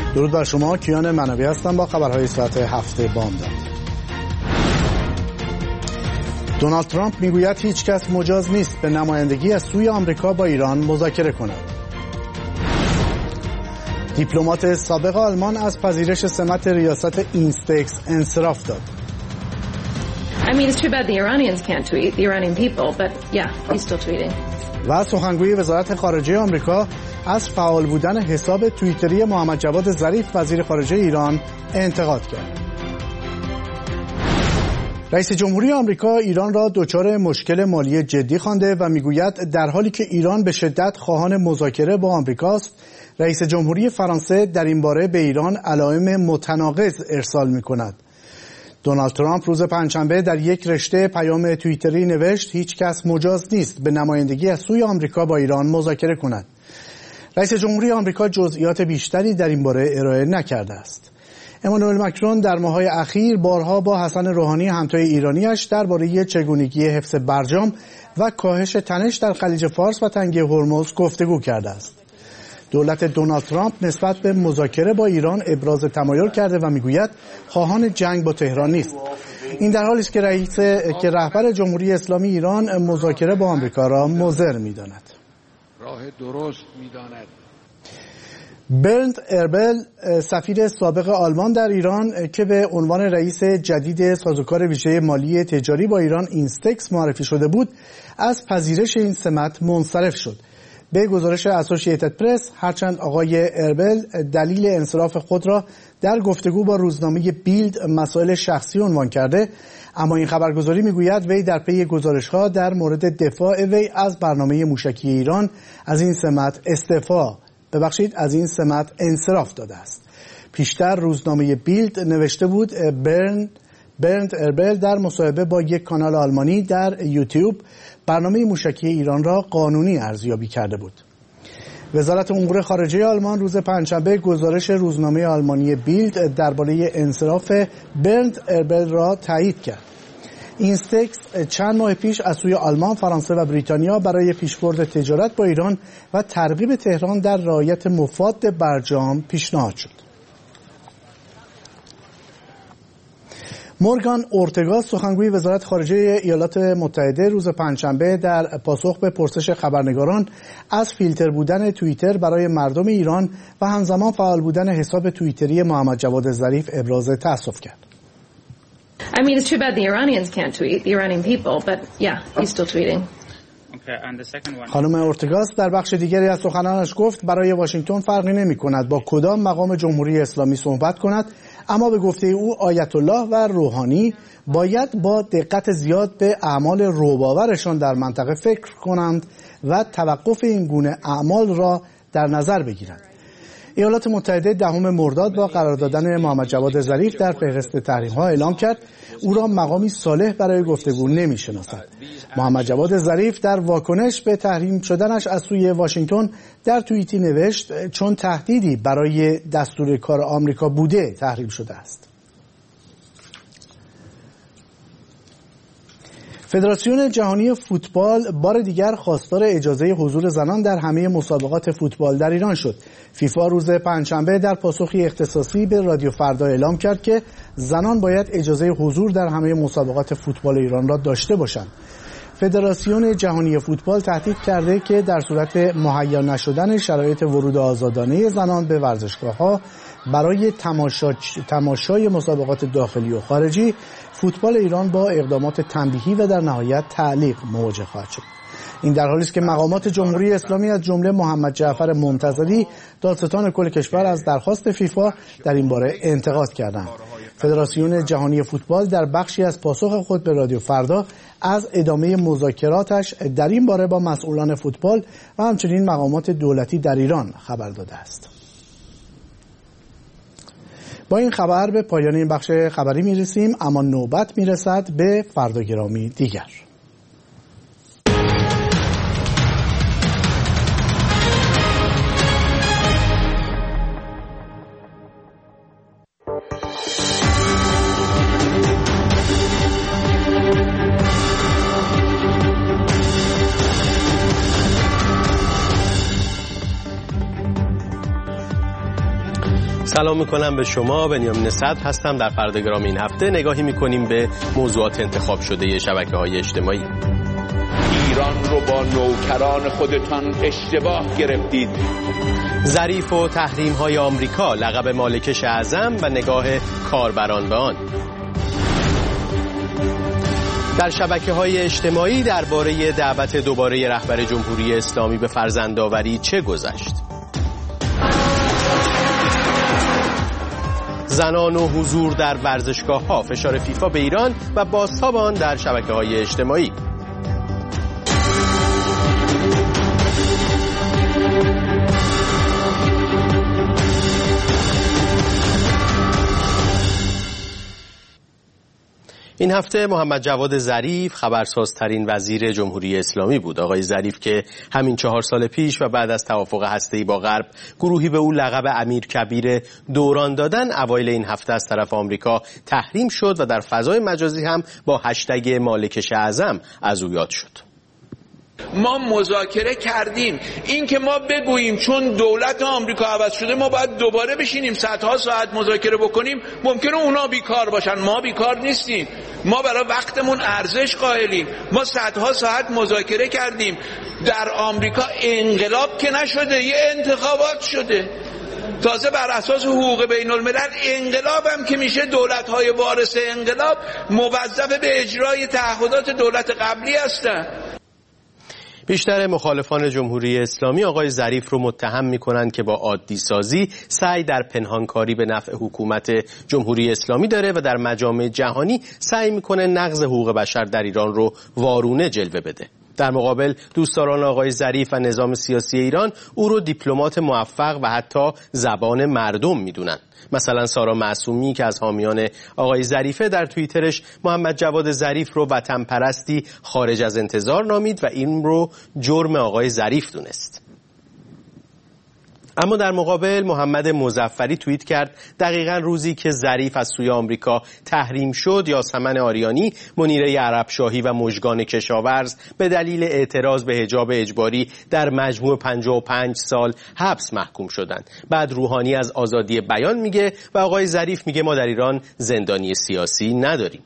درود بر شما، کیان منوی هستم با خبرهای ساعت 7 بامداد. دونالد ترامپ میگوید هیچ کس مجاز نیست به نمایندگی از سوی آمریکا با ایران مذاکره کند. دیپلمات سابق آلمان از پذیرش سمت ریاست اینستکس انصراف داد. و سخنگوی وزارت خارجه آمریکا از فعال بودن حساب توییتری محمد جواد ظریف وزیر خارجه ایران انتقاد کرد. رئیس جمهوری آمریکا ایران را دچار مشکل مالی جدی خوانده و میگوید در حالی که ایران به شدت خواهان مذاکره با آمریکاست، رئیس جمهوری فرانسه در این باره به ایران علائم متناقض ارسال می‌کند. دونالد ترامپ روز پنجشنبه در یک رشته پیام توییتری نوشت هیچ کس مجاز نیست به نمایندگی از سوی آمریکا با ایران مذاکره کند. رئیس جمهوری آمریکا جزئیات بیشتری در این باره ارائه نکرده است. امانوئل مکرون در ماه‌های اخیر بارها با حسن روحانی همتای ایرانیش درباره چگونگی حفظ برجام و کاهش تنش در خلیج فارس و تنگه هرمز گفتگو کرده است. دولت دونالد ترامپ نسبت به مذاکره با ایران ابراز تمایل کرده و میگوید خواهان جنگ با تهران نیست. این در حالی است که رهبر جمهوری اسلامی ایران مذاکره با آمریکا را مضر می‌داند. راه درست می‌داند. برند اربل، سفیر سابق آلمان در ایران که به عنوان رئیس جدید سازوکار ویژه مالی تجاری با ایران اینستکس معرفی شده بود، از پذیرش این سمت منصرف شد. به گزارش اسوسییتد پرس، هرچند آقای اربل دلیل انصراف خود را در گفتگو با روزنامه بیلد مسائل شخصی عنوان کرده، اما این خبرگزاری میگوید وی در پی گزارش‌ها در مورد دفاع وی از برنامه موشکی ایران از این سمت انصراف داده است. پیشتر روزنامه بیلد نوشته بود برند اربل در مصاحبه با یک کانال آلمانی در یوتیوب برنامه موشکی ایران را قانونی ارزیابی کرده بود. وزارت امور خارجه آلمان روز پنجشنبه گزارش روزنامه آلمانی بیلد درباره انصراف برند اربل را تایید کرد. اینستکس چند ماه پیش از سوی آلمان، فرانسه و بریتانیا برای پیشبرد تجارت با ایران و ترغیب تهران در رعایت مفاد برجام پیشنهاد شد. مورگان اورتگا، سخنگوی وزارت خارجه ایالات متحده، روز پنجشنبه در پاسخ به پرسش خبرنگاران از فیلتر بودن توییتر برای مردم ایران و همزمان فعال بودن حساب توییتری محمد جواد ظریف ابراز تأسف کرد. It's too bad the Iranians can't tweet, the Iranian people, but yeah, he's still tweeting. خانم اورتگاس در بخش دیگری از سخنانش گفت برای واشنگتن فرقی نمی کند با کدام مقام جمهوری اسلامی صحبت کند، اما به گفته او آیت الله و روحانی باید با دقت زیاد به اعمال رعب‌آورشان در منطقه فکر کنند و توقف این گونه اعمال را در نظر بگیرند. ایالات متحده 10 مرداد با قرار دادن محمد جواد ظریف در فهرست تحریم‌ها اعلام کرد او را مقامی صالح برای گفتگو نمی‌شناسد. محمد جواد ظریف در واکنش به تحریم شدنش از سوی واشنگتن در توییتی نوشت چون تهدیدی برای دستور کار آمریکا بوده تحریم شده است. فدراسیون جهانی فوتبال بار دیگر خواستار اجازه حضور زنان در همه مسابقات فوتبال در ایران شد. فیفا روز پنجشنبه در پاسخی اختصاصی به رادیو فردا اعلام کرد که زنان باید اجازه حضور در همه مسابقات فوتبال ایران را داشته باشند. فدراسیون جهانی فوتبال تهدید کرده که در صورت مهیا نشدن شرایط ورود آزادانه زنان به ورزشگاه‌ها برای تماشای مسابقات داخلی و خارجی، فوتبال ایران با اقدامات تنبیهی و در نهایت تعلیق مواجه خواهد شد. این در حالی است که مقامات جمهوری اسلامی از جمله محمد جعفر منتظری، دادستان کل کشور، از درخواست فیفا در این باره انتقاد کردند. فدراسیون جهانی فوتبال در بخشی از پاسخ خود به رادیو فردا از ادامه مذاکراتش در این باره با مسئولان فوتبال و همچنین مقامات دولتی در ایران خبر داده است. با این خبر به پایان این بخش خبری میرسیم، اما نوبت میرسد به فردا گرامی دیگر. سلام میکنم به شما. بنیامین صدر هستم. در فرداگرام این هفته نگاهی میکنیم به موضوعات انتخاب شده شبکه‌های اجتماعی. ایران رو با نوکران خودتان اشتباه گرفتید. ظریف و تحریم‌های آمریکا، لقب مالکش اعظم و نگاه کاربران به آن. در شبکه‌های اجتماعی درباره دعوت دوباره رهبر جمهوری اسلامی به فرزندآوری چه گذشت؟ زنان و حضور در ورزشگاه‌ها، فشار فیفا به ایران و بازتاب آن در شبکه‌های اجتماعی. این هفته محمد جواد ظریف خبرسازترین وزیر جمهوری اسلامی بود. آقای ظریف که همین 4 سال پیش و بعد از توافق هسته‌ای با غرب گروهی به او لقب امیرکبیر دوران دادن، اوایل این هفته از طرف آمریکا تحریم شد و در فضای مجازی هم با هشتگ مالکش اعظم از او یاد شد. ما مذاکره کردیم. این که ما بگوییم چون دولت آمریکا عوض شده ما باید دوباره بشینیم صدها ساعت مذاکره بکنیم، ممکنه اونا بیکار باشن، ما بیکار نیستیم. ما برای وقتمون ارزش قائلیم. ما صدها ساعت مذاکره کردیم. در آمریکا انقلاب که نشده، یه انتخابات شده. تازه بر اساس حقوق بین الملل انقلاب هم که میشه، دولت‌های وارث انقلاب موظف به اجرای تعهدات دولت قبلی هستن. بیشتر مخالفان جمهوری اسلامی آقای ظریف رو متهم می‌کنند که با عادی سازی سعی در پنهانکاری به نفع حکومت جمهوری اسلامی داره و در مجامع جهانی سعی می‌کنه نقض حقوق بشر در ایران رو وارونه جلوه بده. در مقابل دوستداران آقای ظریف و نظام سیاسی ایران او رو دیپلمات موفق و حتی زبان مردم می‌دونن. مثلا سارا معصومی که از حامیان آقای ظریفه در توییترش محمد جواد ظریف رو وطن پرستی خارج از انتظار نامید و این رو جرم آقای ظریف دونست. اما در مقابل محمد مظفری توییت کرد دقیقاً روزی که ظریف از سوی آمریکا تحریم شد، یاسمن آریانی، منیره عربشاهی و مژگان کشاورز به دلیل اعتراض به حجاب اجباری در مجموع 55 سال حبس محکوم شدند. بعد روحانی از آزادی بیان میگه و آقای ظریف میگه ما در ایران زندانی سیاسی نداریم.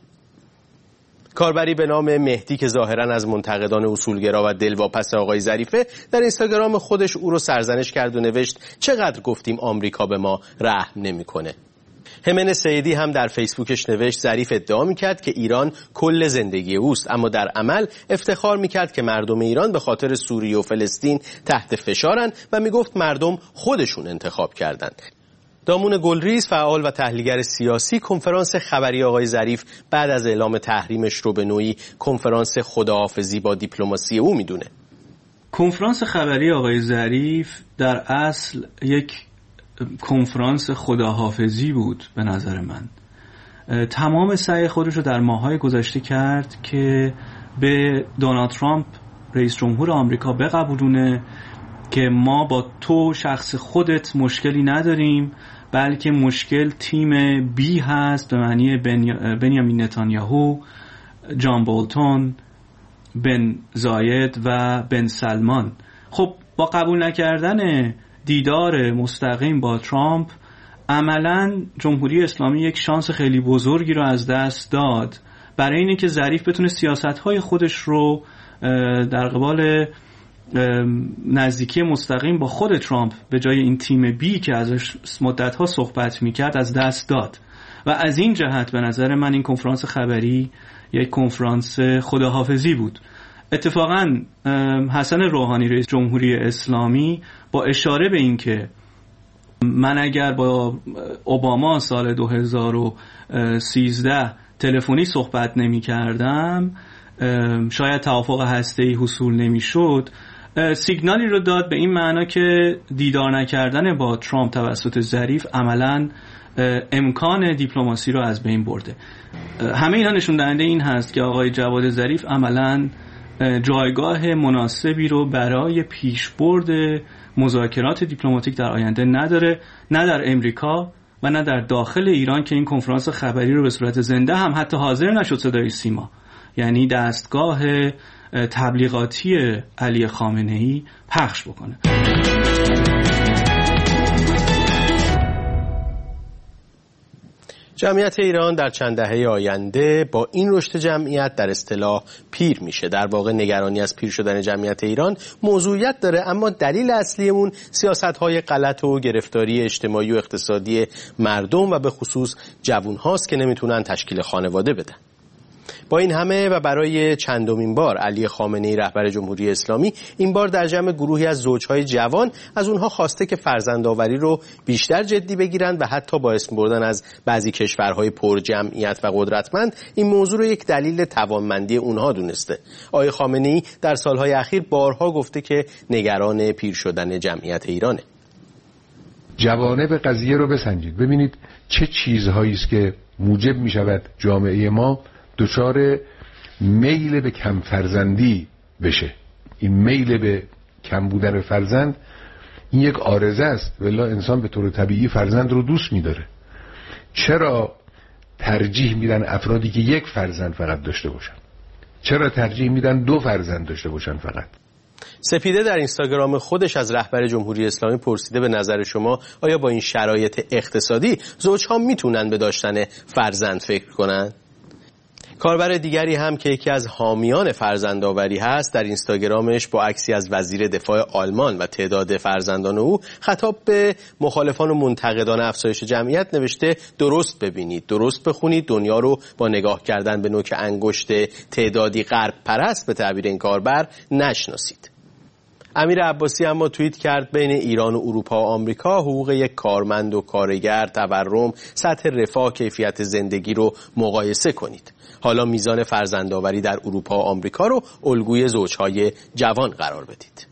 کاربری به نام مهدی که ظاهراً از منتقدان اصولگرا و دلواپس آقای ظریفه در اینستاگرام خودش او رو سرزنش کرد و نوشت چقدر گفتیم آمریکا به ما رحم نمی‌کنه. همن سیدی هم در فیسبوکش نوشت ظریف ادعا می‌کرد که ایران کل زندگی اوست، اما در عمل افتخار می‌کرد که مردم ایران به خاطر سوریه و فلسطین تحت فشارن و میگفت مردم خودشون انتخاب کردند. دامون گلریز، فعال و تحلیلگر سیاسی، کنفرانس خبری آقای ظریف بعد از اعلام تحریمش رو به نوعی کنفرانس خداحافظی با دیپلماسی او میدونه. کنفرانس خبری آقای ظریف در اصل یک کنفرانس خداحافظی بود به نظر من. تمام سعی خودش رو در ماه‌های گذشته کرد که به دونالد ترامپ رئیس جمهور آمریکا بقبولونه که ما با تو شخص خودت مشکلی نداریم، بلکه مشکل تیم بی هست به معنی بنیامین نتانیاهو، جان بولتون، بن زاید و بن سلمان. خب با قبول نکردن دیدار مستقیم با ترامپ عملاً جمهوری اسلامی یک شانس خیلی بزرگی رو از دست داد برای اینه که ظریف بتونه سیاست‌های خودش رو در قبال نزدیکی مستقیم با خود ترامپ به جای این تیم بی که ازش مدت‌ها صحبت می‌کرد از دست داد. و از این جهت به نظر من این کنفرانس خبری یک کنفرانس خداحافظی بود. اتفاقاً حسن روحانی رئیس جمهوری اسلامی با اشاره به این که من اگر با اوباما سال 2013 تلفنی صحبت نمی‌کردم شاید توافق هسته‌ای حصول نمی‌شد، سیگنالی رو داد به این معنا که دیدار نکردن با ترامپ توسط ظریف عملاً امکان دیپلماسی رو از بین برده. همه اینا نشون دهنده این هست که آقای جواد ظریف عملاً جایگاه مناسبی رو برای پیشبرد مذاکرات دیپلماتیک در آینده نداره، نه در امریکا و نه در داخل ایران که این کنفرانس خبری رو به صورت زنده هم حتی حاضر نشد صدای سیما، یعنی دستگاه تبلیغاتی علی خامنه‌ای پخش بکنه. جمعیت ایران در چند دهه آینده با این رشد جمعیت در اصطلاح پیر میشه. در واقع نگرانی از پیر شدن جمعیت ایران موضوعیت داره، اما دلیل اصلی اون سیاست‌های غلط و گرفتاری اجتماعی و اقتصادی مردم و به خصوص جوان هاست که نمیتونن تشکیل خانواده بدن. با این همه و برای چندمین بار علی خامنه‌ای رهبر جمهوری اسلامی این بار در جمع گروهی از زوجهای جوان از اونها خواسته که فرزندآوری رو بیشتر جدی بگیرند و حتی با اسم بردن از بعضی کشورهای پرجمعیت و قدرتمند این موضوع رو یک دلیل توانمندی اونها دونسته. آقای خامنه‌ای در سالهای اخیر بارها گفته که نگران پیر شدن جمعیت ایرانه. جوانب قضیه رو بسنجید، ببینید چه چیزهایی است که موجب می شود جامعه ما دچار میل به کم فرزندی بشه. این میل به کم بودن فرزند این یک عارضه است، ولی انسان به طور طبیعی فرزند رو دوست می‌داره. چرا ترجیح میدن افرادی که یک فرزند فقط داشته باشن؟ چرا ترجیح میدن 2 فرزند داشته باشن فقط؟ سپیده در اینستاگرام خودش از رهبر جمهوری اسلامی پرسیده به نظر شما آیا با این شرایط اقتصادی زوجها میتونن به داشتن فرزند فکر کنن؟ کاربر دیگری هم که یکی از حامیان فرزندآوری هست در اینستاگرامش با عکسی از وزیر دفاع آلمان و تعداد فرزندان او خطاب به مخالفان و منتقدان افزایش جمعیت نوشته درست ببینید، درست بخونید، دنیا رو با نگاه کردن به نوک انگشت تعدادی غرب پرست به تعبیر این کاربر نشناسید. امیر عباسی اما توییت کرد بین ایران و اروپا و آمریکا حقوق یک کارمند و کارگر، تورم، سطح رفاه، کیفیت زندگی رو مقایسه کنید. حالا میزان فرزندآوری در اروپا و آمریکا رو الگوی زوجهای جوان قرار بدید.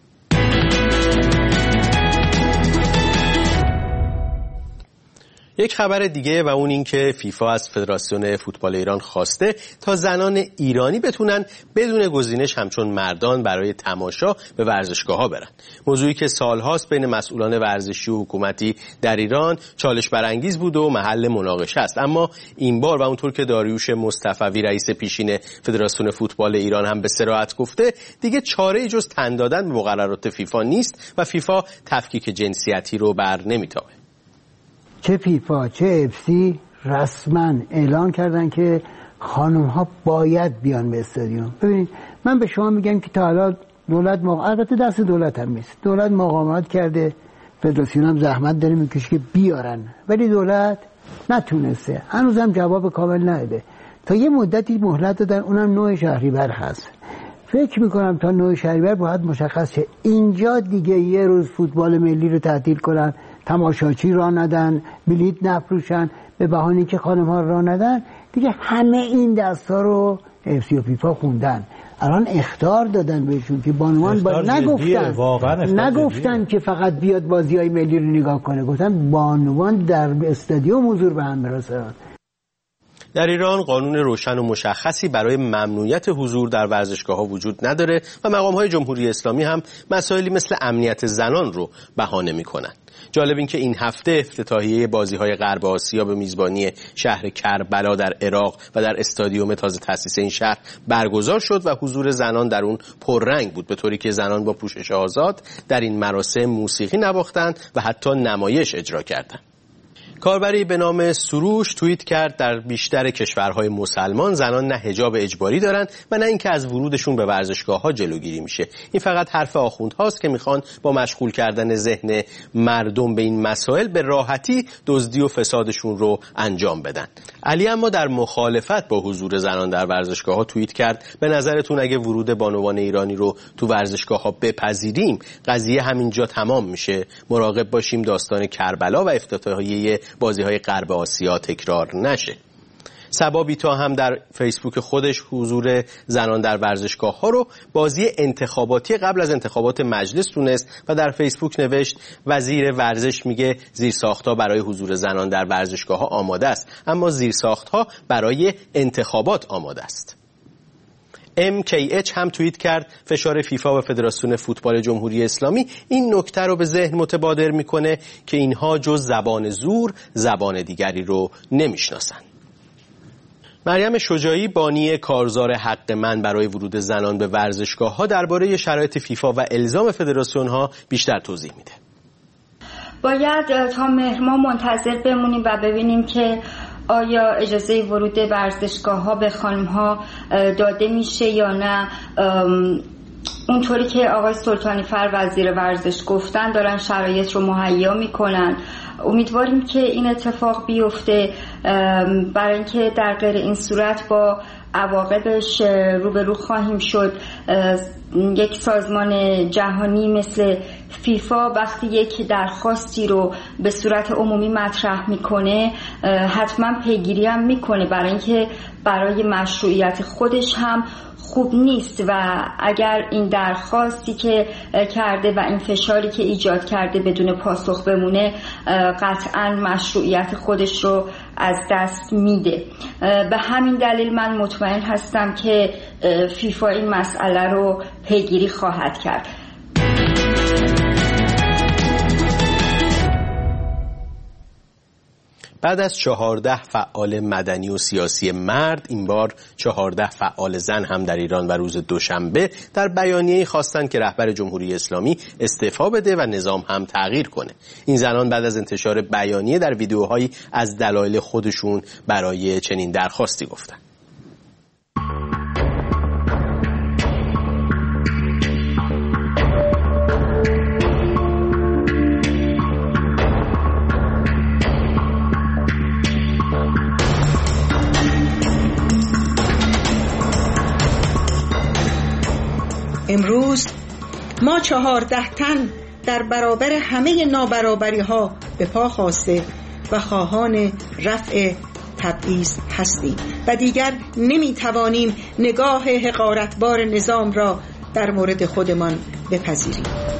یک خبر دیگه و اون این که فیفا از فدراسیون فوتبال ایران خواسته تا زنان ایرانی بتونن بدون گزینش همچون مردان برای تماشا به ورزشگاه‌ها برن. موضوعی که سالهاست بین مسئولان ورزشی و حکومتی در ایران چالش برانگیز بود و محل مناقشه است، اما این بار و اونطور که داریوش مصطفی رئیس پیشین فدراسیون فوتبال ایران هم به صراحت گفته دیگه چاره‌ای جز تن دادن به مقررات فیفا نیست و فیفا تفکیک جنسیتی رو بر نمی‌تابه. چه فیفا چه افسی رسما اعلان کردن که خانم ها باید بیان به استادیوم. ببینید من به شما میگم که تا حالا دولت البته دست دولت هم نیست، دولت مقاومت کرده، فدراسیون هم زحمت داره میکشه که بیارن، ولی دولت نتونسته، هنوزم جواب کامل نداده. تا یه مدتی مهلت دادن، اونم 9 شهریور هست. فکر میکنم تا 9 شهریور باید مشخص شه. اینجا دیگه یه روز فوتبال ملی رو تعطیل کنن، تماشاچی راه ندن، بلیت نفروشن، به بهانه که خانم‌ها راه ندن، دیگه همه این دستا رو اف سی و فیفا خوندن. الان اخطار دادن بهشون که بانوان باید نگفتن که فقط بیاد بازی‌های ملی رو نگاه کنه، گفتن بانوان در استادیوم حضور به هم برسن. در ایران قانون روشن و مشخصی برای ممنوعیت حضور در ورزشگاه‌ها وجود نداره و مقام‌های جمهوری اسلامی هم مسائلی مثل امنیت زنان رو بهانه می‌کنن. جالب این که این هفته افتتاحیه بازی‌های غرب آسیا به میزبانی شهر کربلا در عراق و در استادیوم تازه تأسیس این شهر برگزار شد و حضور زنان در اون پررنگ بود، به طوری که زنان با پوشش آزاد در این مراسم موسیقی نواختند و حتی نمایش اجرا کردند. کاربری به نام سروش توییت کرد در بیشتر کشورهای مسلمان زنان نه حجاب اجباری دارن و نه اینکه از ورودشون به ورزشگاه‌ها جلوگیری میشه. این فقط حرف آخوندهاست که میخوان با مشغول کردن ذهن مردم به این مسائل به راحتی دزدی و فسادشون رو انجام بدن. علی اما در مخالفت با حضور زنان در ورزشگاه‌ها توییت کرد به نظرتون اگه ورود بانوان ایرانی رو تو ورزشگاه‌ها بپذیریم قضیه همینجا تمام میشه؟ مراقب باشیم داستان کربلا و افتتاحیه بازی‌های غرب آسیا تکرار نشه. صبا بیتا هم در فیسبوک خودش حضور زنان در ورزشگاه‌ها رو بازی انتخاباتی قبل از انتخابات مجلس دونست و در فیسبوک نوشت وزیر ورزش میگه زیرساخت‌ها برای حضور زنان در ورزشگاه‌ها آماده است، اما زیرساخت‌ها برای انتخابات آماده است. MKH هم توییت کرد فشار فیفا و فدراسیون فوتبال جمهوری اسلامی این نکته رو به ذهن متبادر میکنه که اینها جز زبان زور زبان دیگری رو نمیشناسن. مریم شجاعی بانی کارزار حق من برای ورود زنان به ورزشگاه‌ها درباره شرایط فیفا و الزام فدراسیون‌ها بیشتر توضیح میده. باید تا مهر ماه منتظر بمونیم و ببینیم که آیا اجازه ورود ورزشگاه‌ها به خانم‌ها داده میشه یا نه. اونطوری که آقای سلطانی فر وزیر ورزش گفتن دارن شرایط رو مهیا میکنن. امیدواریم که این اتفاق بیفته، برای اینکه در غیر این صورت با عواقبش روبرو خواهیم شد. یک سازمان جهانی مثل فیفا وقتی یک درخواستی رو به صورت عمومی مطرح میکنه حتما پیگیری هم میکنه، برای اینکه برای مشروعیت خودش هم خوب نیست و اگر این درخواستی که کرده و این فشاری که ایجاد کرده بدون پاسخ بمونه قطعاً مشروعیت خودش رو از دست میده. به همین دلیل من مطمئن هستم که فیفا این مسئله رو پیگیری خواهد کرد. بعد از 14 فعال مدنی و سیاسی مرد، این بار 14 فعال زن هم در ایران و روز دوشنبه در بیانیه‌ای خواستند که رهبر جمهوری اسلامی استعفا بده و نظام هم تغییر کنه. این زنان بعد از انتشار بیانیه در ویدیوهایی از دلایل خودشون برای چنین درخواستی گفتند. امروز ما 14 تن در برابر همه نابرابری ها به پا خواسته و خواهان رفع تبعیض هستیم و دیگر نمیتوانیم نگاه حقارتبار نظام را در مورد خودمان بپذیریم.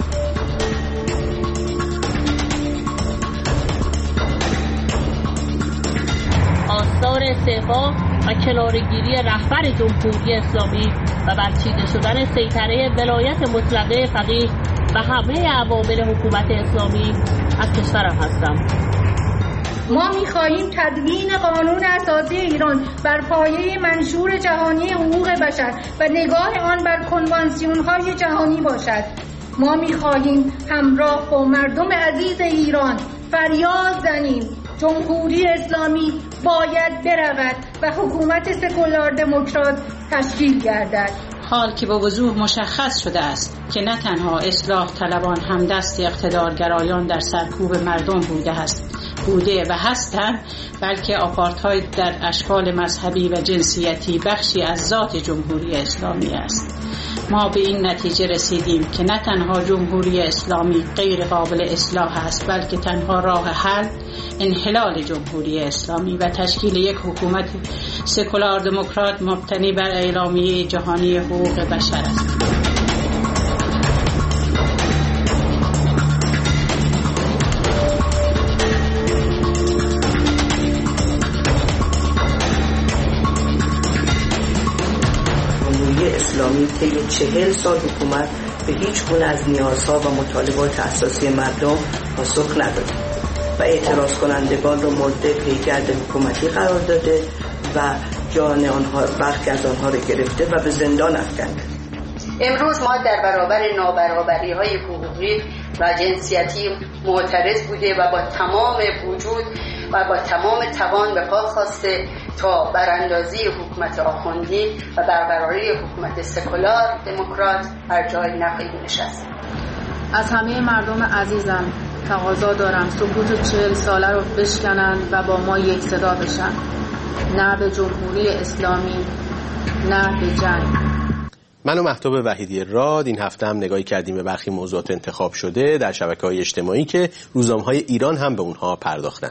آثار استعفا و کناره‌گیری رهبر جمهوری اسلامی و برچیده شدن سیطره ولایت مطلقه فقیه و همه عوامل حکومت اسلامی از کشورم هستم. ما می‌خواهیم تدوین قانون اساسی ایران بر پایه منشور جهانی حقوق بشر و نگاه آن بر کنوانسیون‌های جهانی باشد. ما می‌خواهیم همراه با مردم عزیز ایران فریاد زنیم جمهوری اسلامی باید برود و حکومت سکولار دموکرات تشکیل گردد. حال که با وضوح مشخص شده است که نه تنها اصلاح طلبان هم دست اقتدارگرایان در سرکوب مردم بوده و هستند، بلکه آپارتاید در اشکال مذهبی و جنسیتی بخشی از ذات جمهوری اسلامی است. ما به این نتیجه رسیدیم که نه تنها جمهوری اسلامی غیر قابل اصلاح است، بلکه تنها راه حل انحلال جمهوری اسلامی و تشکیل یک حکومت سکولار دموکرات مبتنی بر اعلامیه جهانی حقوق بشر است. اسلامی طی 40 سال حکومت به هیچ گونه از نیازها و مطالبات اساسی مردم پاسخ نداده و اعتراض کنندگان را مورد پیگرد حکومتی قرار داده و جان آنها برخی از آنها را گرفته و به زندان افکنده. امروز ما در برابر نابرابری‌های حقوقی و جنسیتی معترض بوده و با تمام وجود و با تمام توان به پا خواسته تا براندازی حکومت آخوندی و برقراری حکومت سکولار دموکرات بر جای نقیب نشست. از همه مردم عزیزم تقاضا دارم سکوت 40 ساله رو بشکنن و با ما یک صدا بشن. نه به جمهوری اسلامی، نه به جنگ. من و مهتاب وحیدی راد این هفته هم نگاهی کردیم به برخی موضوعات انتخاب شده در شبکه‌های اجتماعی که روزنامه‌های ایران هم به اونها پرداختن.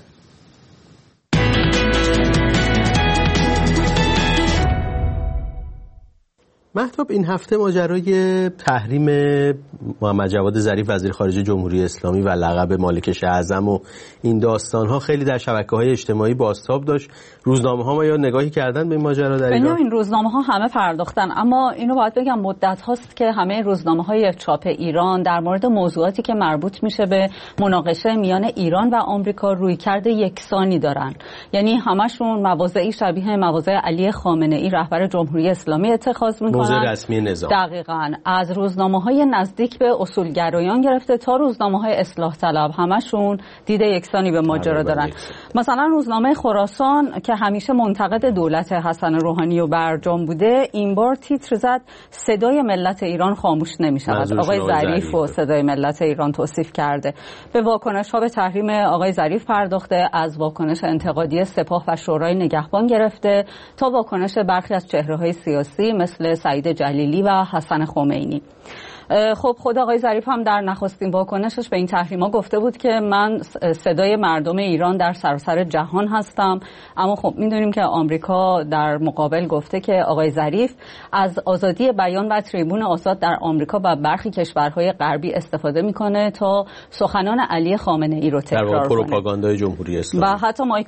مهتاب، این هفته ماجرای تحریم محمد جواد ظریف وزیر خارجه جمهوری اسلامی و لقب مالک شه اعظم و این داستان‌ها خیلی در شبکه‌های اجتماعی بازتاب داشت. روزنامه‌ها ما یا نگاهی کردن به این ماجرا در ایران؟ این روزنامه‌ها همه پرداختن، اما اینو باید بگم مدت هاست که همه روزنامه‌های چاپ ایران در مورد موضوعاتی که مربوط میشه به مناقشه میان ایران و آمریکا رویکرد یکسانی دارن. یعنی همشون مواضعی شبیه مواضع علی خامنه‌ای رهبر جمهوری اسلامی اتخاذ میکنن. موضع رسمی نظام. دقیقاً از روزنامه‌های نزدیک به اصولگرایان گرفته تا روزنامه‌های اصلاح طلب همشون دید یکسانی به ماجرا دارن. مثلا روزنامه خراسان که همیشه منتقد دولت حسن روحانی و برجام بوده، این بار تیتر زد صدای ملت ایران خاموش نمی‌شود. آقای ظریف و صدای ملت ایران توصیف کرده. به واکنش‌ها به تحریم آقای ظریف پرداخته، از واکنش انتقادی سپاه و شورای نگهبان گرفته تا واکنش برخی از چهره‌های سیاسی مثل سعید جلیلی و حسن خمینی. خب خود آقای ظریف هم در نخستین واکنشش به این تحریم‌ها گفته بود که من صدای مردم ایران در سراسر جهان هستم، اما خب می‌دونیم که آمریکا در مقابل گفته که آقای ظریف از آزادی بیان و تریبون آزاد در آمریکا و برخی کشورهای غربی استفاده می‌کنه تا سخنان علی خامنه‌ای رو تکرار کنه. پروپاگاندای جمهوری اسلامی. و حتی مایک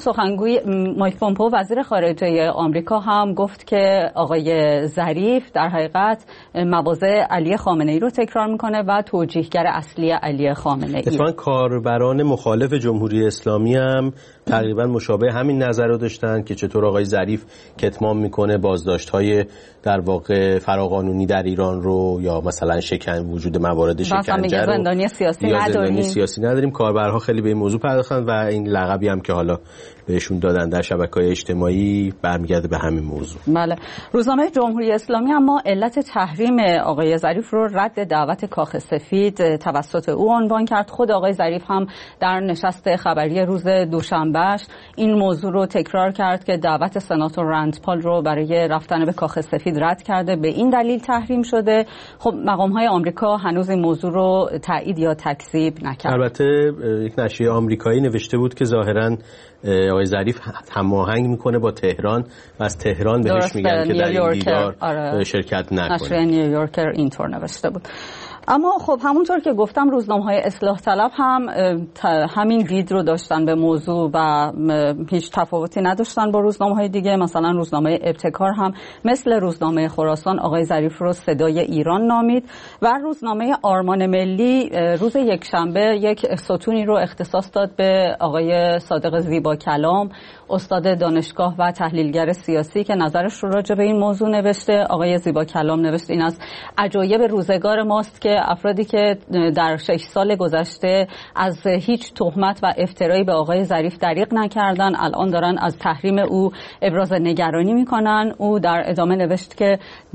پومپئو وزیر خارجه آمریکا هم گفت که آقای ظریف در حقیقت مواضع علی خامنه‌ای رو تکرار میکنه و توجیهگر اصلی علی خامنه‌ای. اتفاقاً کاربران مخالف جمهوری اسلامی هم تقریبا مشابه همین نظر رو داشتن که چطور آقای ظریف کتمان میکنه بازداشت‌های در واقع فراقانونی در ایران رو، یا مثلا وجود موارد شکنجه رو، زندانی سیاسی نداریم. کاربرها خیلی به این موضوع پرداختن و این لقبی هم که حالا بهشون دادن در شبکه‌های اجتماعی برمیگرده به همین موضوع. بله. روزنامه جمهوری اسلامی اما علت تحریم آقای ظریف رو رد دعوت کاخ سفید توسط او عنوان کرد. خود آقای ظریف هم در نشست خبری روز دوشنبهش این موضوع رو تکرار کرد که دعوت سناتور رند پال رو برای رفتن به کاخ سفید رد کرده، به این دلیل تحریم شده. خب مقام‌های آمریکا هنوز این موضوع رو تایید یا تکذیب نکرد. البته یک نشریه آمریکایی نوشته بود که ظاهراً آقای ظریف هماهنگ میکنه با تهران و از تهران بهش میگن که در این دیدار شرکت نکنه. نشریه نیویورکر اینطور نوشته بود. اما خب همونطور که گفتم روزنامه‌های اصلاح طلب هم همین دید رو داشتن به موضوع و هیچ تفاوتی نداشتن با روزنامه‌های دیگه. مثلا روزنامه ابتکار هم مثل روزنامه خراسان آقای ظریف رو صدای ایران نامید و روزنامه آرمان ملی روز یکشنبه یک ستونی رو اختصاص داد به آقای صادق زیبا کلام، استاد دانشگاه و تحلیلگر سیاسی که نظرش رو راجع به این موضوع نوشته. آقای زیبا کلام نوشت این از عجایب روزگار ماست که افرادی که در 6 سال گذشته از هیچ تهمت و افترایی به آقای ظریف دریغ نکردن الان دارن از تحریم او ابراز نگرانی میکنن. او در ادامه نوشت که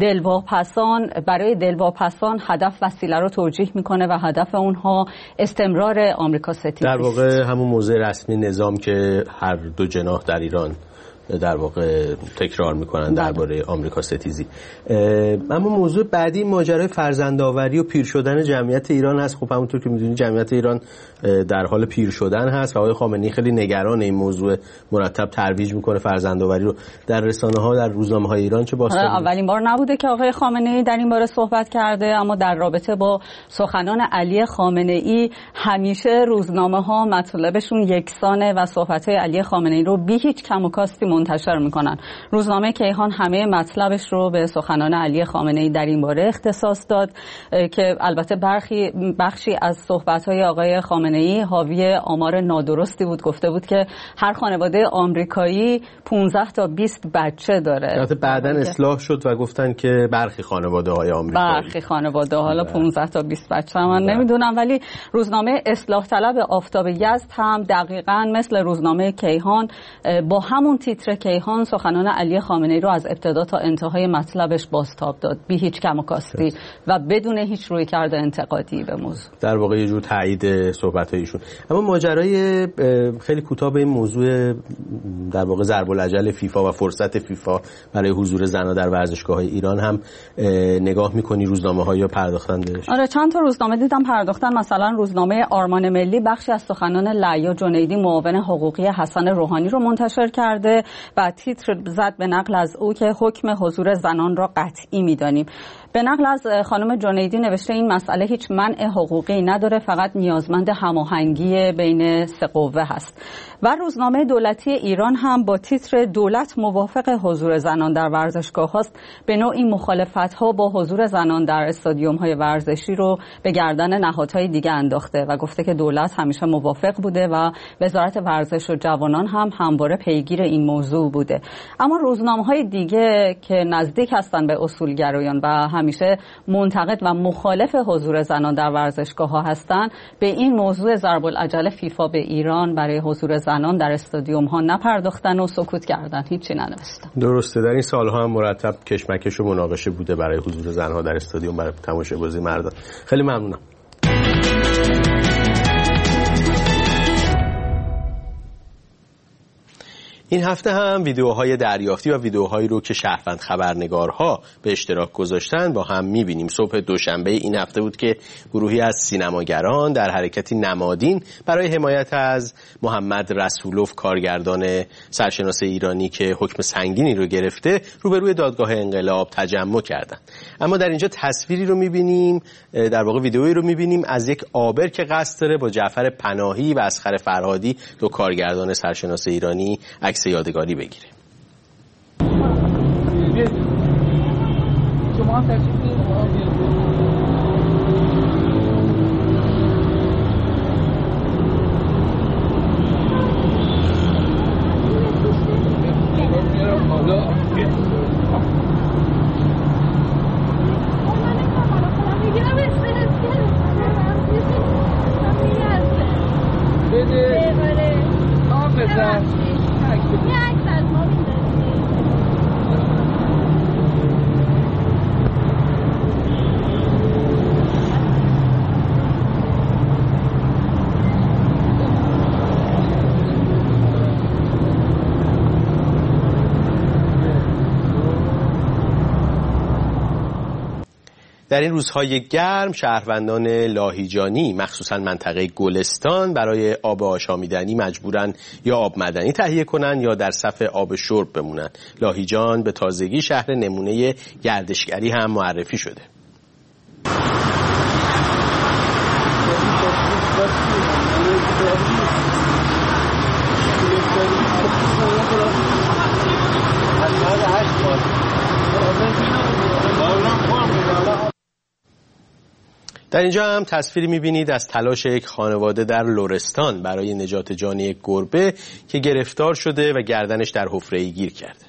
برای دلواپسان هدف وسیله رو توجیه میکنه و هدف اونها استمرار آمریکا ستیزی. در واقع همون موضع رسمی نظام که هر دو جناح در ایران در واقع تکرار میکنن درباره آمریکا ستیزی. اما موضوع بعدی ماجرای فرزندآوری و پیر شدن جمعیت ایران هست. خب همونطور که میدونید جمعیت ایران در حال پیر شدن هست و آقای خامنه‌ای خیلی نگران این موضوع، مرتب ترویج میکنه فرزندآوری رو در رسانه‌ها، در روزنامه‌های ایران. چه باستانی اولین بار نبوده که آقای خامنه‌ای در این باره صحبت کرده، اما در رابطه با سخنان علی خامنه‌ای همیشه روزنامه‌ها مطلبشون یکسانه و صحبت‌های علی خامنه‌ای رو بی هیچ کم و کاستی منتشر میکنن. روزنامه کیهان همه مطلبش رو به سخنان علی خامنه‌ای در این باره اختصاص داد که البته بخشی از صحبت‌های آقای خامنه‌ای حاوی آمار نادرستی بود. گفته بود که هر خانواده آمریکایی 15 تا 20 بچه داره. البته بعداً اصلاح شد و گفتن که برخی خانواده‌های آمریکایی، حالا 15 تا 20 بچه من نمیدونم، ولی روزنامه اصلاح طلب آفتاب یزد هم دقیقاً مثل روزنامه کیهان با همون تیتر کیهان سخنان علی خامنه‌ای رو از ابتدا تا انتهای مطلبش بازتاب داد، بی هیچ کم و کاستی و بدون هیچ رویکرد انتقادی به موضوع. در واقع یه جور تایید صحبت‌هایشون. اما ماجرای خیلی کوتاه به این موضوع در واقع ضرب الاجل فیفا و فرصت فیفا برای حضور زنان در ورزشگاه‌های ایران هم نگاه می‌کنی روزنامه‌ها یا پرداختن بهش؟ آره چند تا روزنامه دیدم پرداختن. مثلا روزنامه آرمان ملی بخشی از سخنان لعیا جنیدی معاون حقوقی حسن روحانی رو منتشر کرده و تیتر زد به نقل از او که حکم حضور زنان را قطعی می‌دانیم. به نقل از خانم جنیدی نوشته این مسئله هیچ منع حقوقی نداره، فقط نیازمند هماهنگی بین سه قوه هست. و روزنامه دولتی ایران هم با تیتر دولت موافق حضور زنان در ورزشگاه هاست به نوعی مخالفت‌ها با حضور زنان در استادیوم‌های ورزشی رو به گردن نهادهای دیگه انداخته و گفته که دولت همیشه موافق بوده و وزارت ورزش و جوانان هم همواره پیگیر این موضوع بوده. اما روزنامه‌های دیگه که نزدیک هستن به اصولگرایان و همیشه منتقد و مخالف حضور زنان در ورزشگاه‌ها هستن، به این موضوع ضرب العجله فیفا به ایران برای حضور زنان در استادیوم‌ها نپرداختن و سکوت کردن، هیچی ننوشتن. درسته، در این سال‌ها هم مرتب کشمکش و مناقشه بوده برای حضور زن‌ها در استادیوم برای تماشاگری مردان. خیلی ممنونم. این هفته هم ویدیوهای دریافتی و ویدیوهایی رو که شهروند خبرنگارها به اشتراک گذاشتن با هم می‌بینیم. صبح دوشنبه این هفته بود که گروهی از سینماگران در حرکتی نمادین برای حمایت از محمد رسولوف، کارگردان سرشناس ایرانی که حکم سنگینی رو گرفته، روبروی دادگاه انقلاب تجمع کردند. اما در اینجا تصویری رو می‌بینیم، در واقع ویدیویی رو می‌بینیم از یک آبر که قصد داره با جعفر پناهی و اصغر فرهادی، دو کارگردان سرشناس ایرانی، عکس یادگاری بگیره. در این روزهای گرم شهروندان لاهیجانی مخصوصا منطقه گلستان برای آب آشامیدنی مجبورن یا آب معدنی تهیه کنن یا در صف آب شرب بمونن. لاهیجان به تازگی شهر نمونه گردشگری هم معرفی شده. در اینجا هم تصویری می‌بینید از تلاش یک خانواده در لرستان برای نجات جان یک گربه که گرفتار شده و گردنش در حفره‌ای گیر کرده.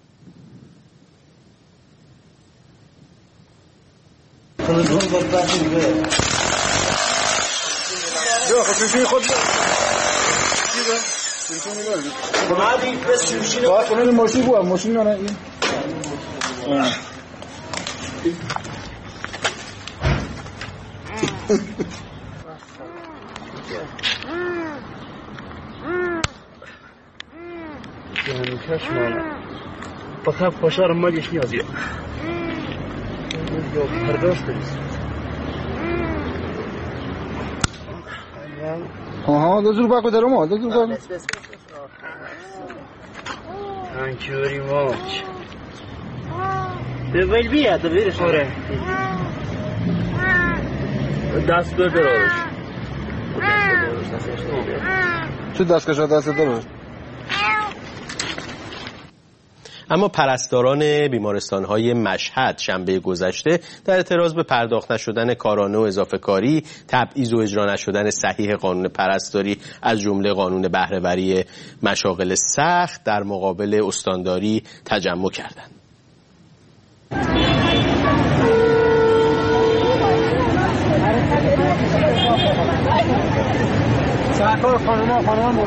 Yani kaçma. Bakar koşarım mı geçmiyor yazıyor. Yok, arkadaşlarız. Aha, do zul bako darmo, do zul bako. Thank you very much. They will be at the very sorry. دست بدارش. چه دست کشا دست دارش؟ اما پرستاران بیمارستان‌های مشهد شنبه گذشته در اعتراض به پرداخت نشدن کارانه و اضافه کاری، تبعیض و اجرا نشدن صحیح قانون پرستاری از جمله قانون بهره‌وری مشاغل سخت در مقابل استانداری تجمع کردند. سرکار خانمان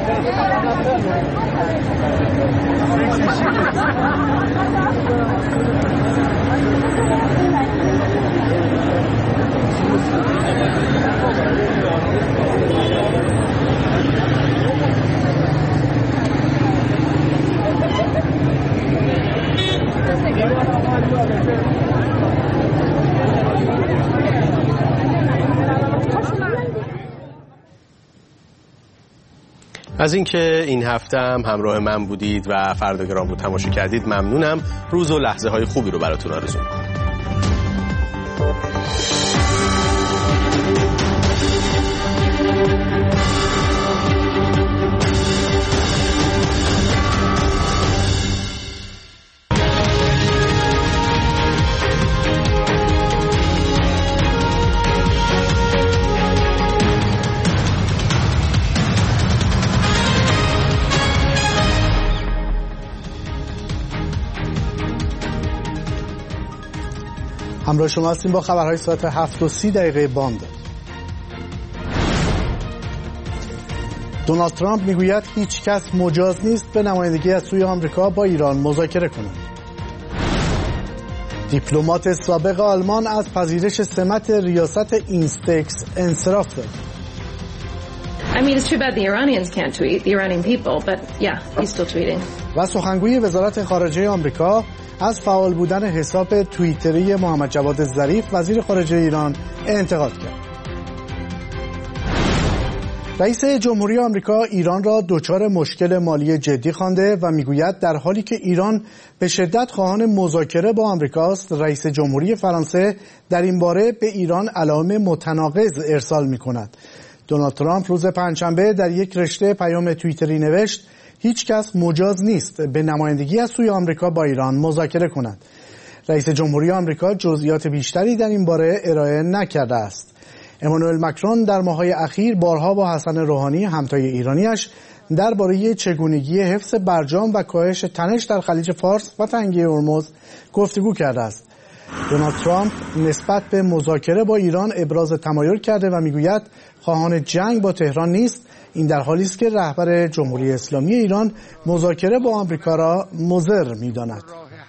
از اینکه این هفته هم همراه من بودید و فرداگرام رو تماشا کردید ممنونم. روز و لحظه های خوبی رو براتون آرزو می‌کنم. همراه شما هستیم با خبرهای ساعت 7:30 باند. دونالد ترامپ میگوید هیچ کس مجاز نیست به نمایندگی از سوی آمریکا با ایران مذاکره کند. دیپلمات سابق آلمان از پذیرش سمت ریاست اینستکس انصراف داد. I mean, it's too bad the Iranians can't tweet, the Iranian people, but yeah, he's still tweeting. و سخنگوی وزارت خارجه آمریکا از فعال بودن حساب توییتری محمد جواد ظریف وزیر خارجه ایران انتقاد کرد. رئیس جمهوری آمریکا ایران را دچار مشکل مالی جدی خوانده و میگوید در حالی که ایران به شدت خواهان مذاکره با آمریکاست، رئیس جمهوری فرانسه در این باره به ایران علائم متناقض ارسال می‌کند. دونالد ترامپ روز پنجشنبه در یک رشته پیام توییتری نوشت هیچ کس مجاز نیست به نمایندگی از سوی آمریکا با ایران مذاکره کند. رئیس جمهوری آمریکا جزئیات بیشتری در این باره ارائه نکرده است. امانوئل مکرون در ماه‌های اخیر بارها با حسن روحانی همتای ایرانیش درباره چگونگی حفظ برجام و کاهش تنش در خلیج فارس و تنگه هرمز گفتگو کرده است. دونالد ترامپ نسبت به مذاکره با ایران ابراز تمایل کرده و میگوید خواهان جنگ با تهران نیست. این در حالی است که رهبر جمهوری اسلامی ایران مذاکره با آمریکا را مضر می‌داند.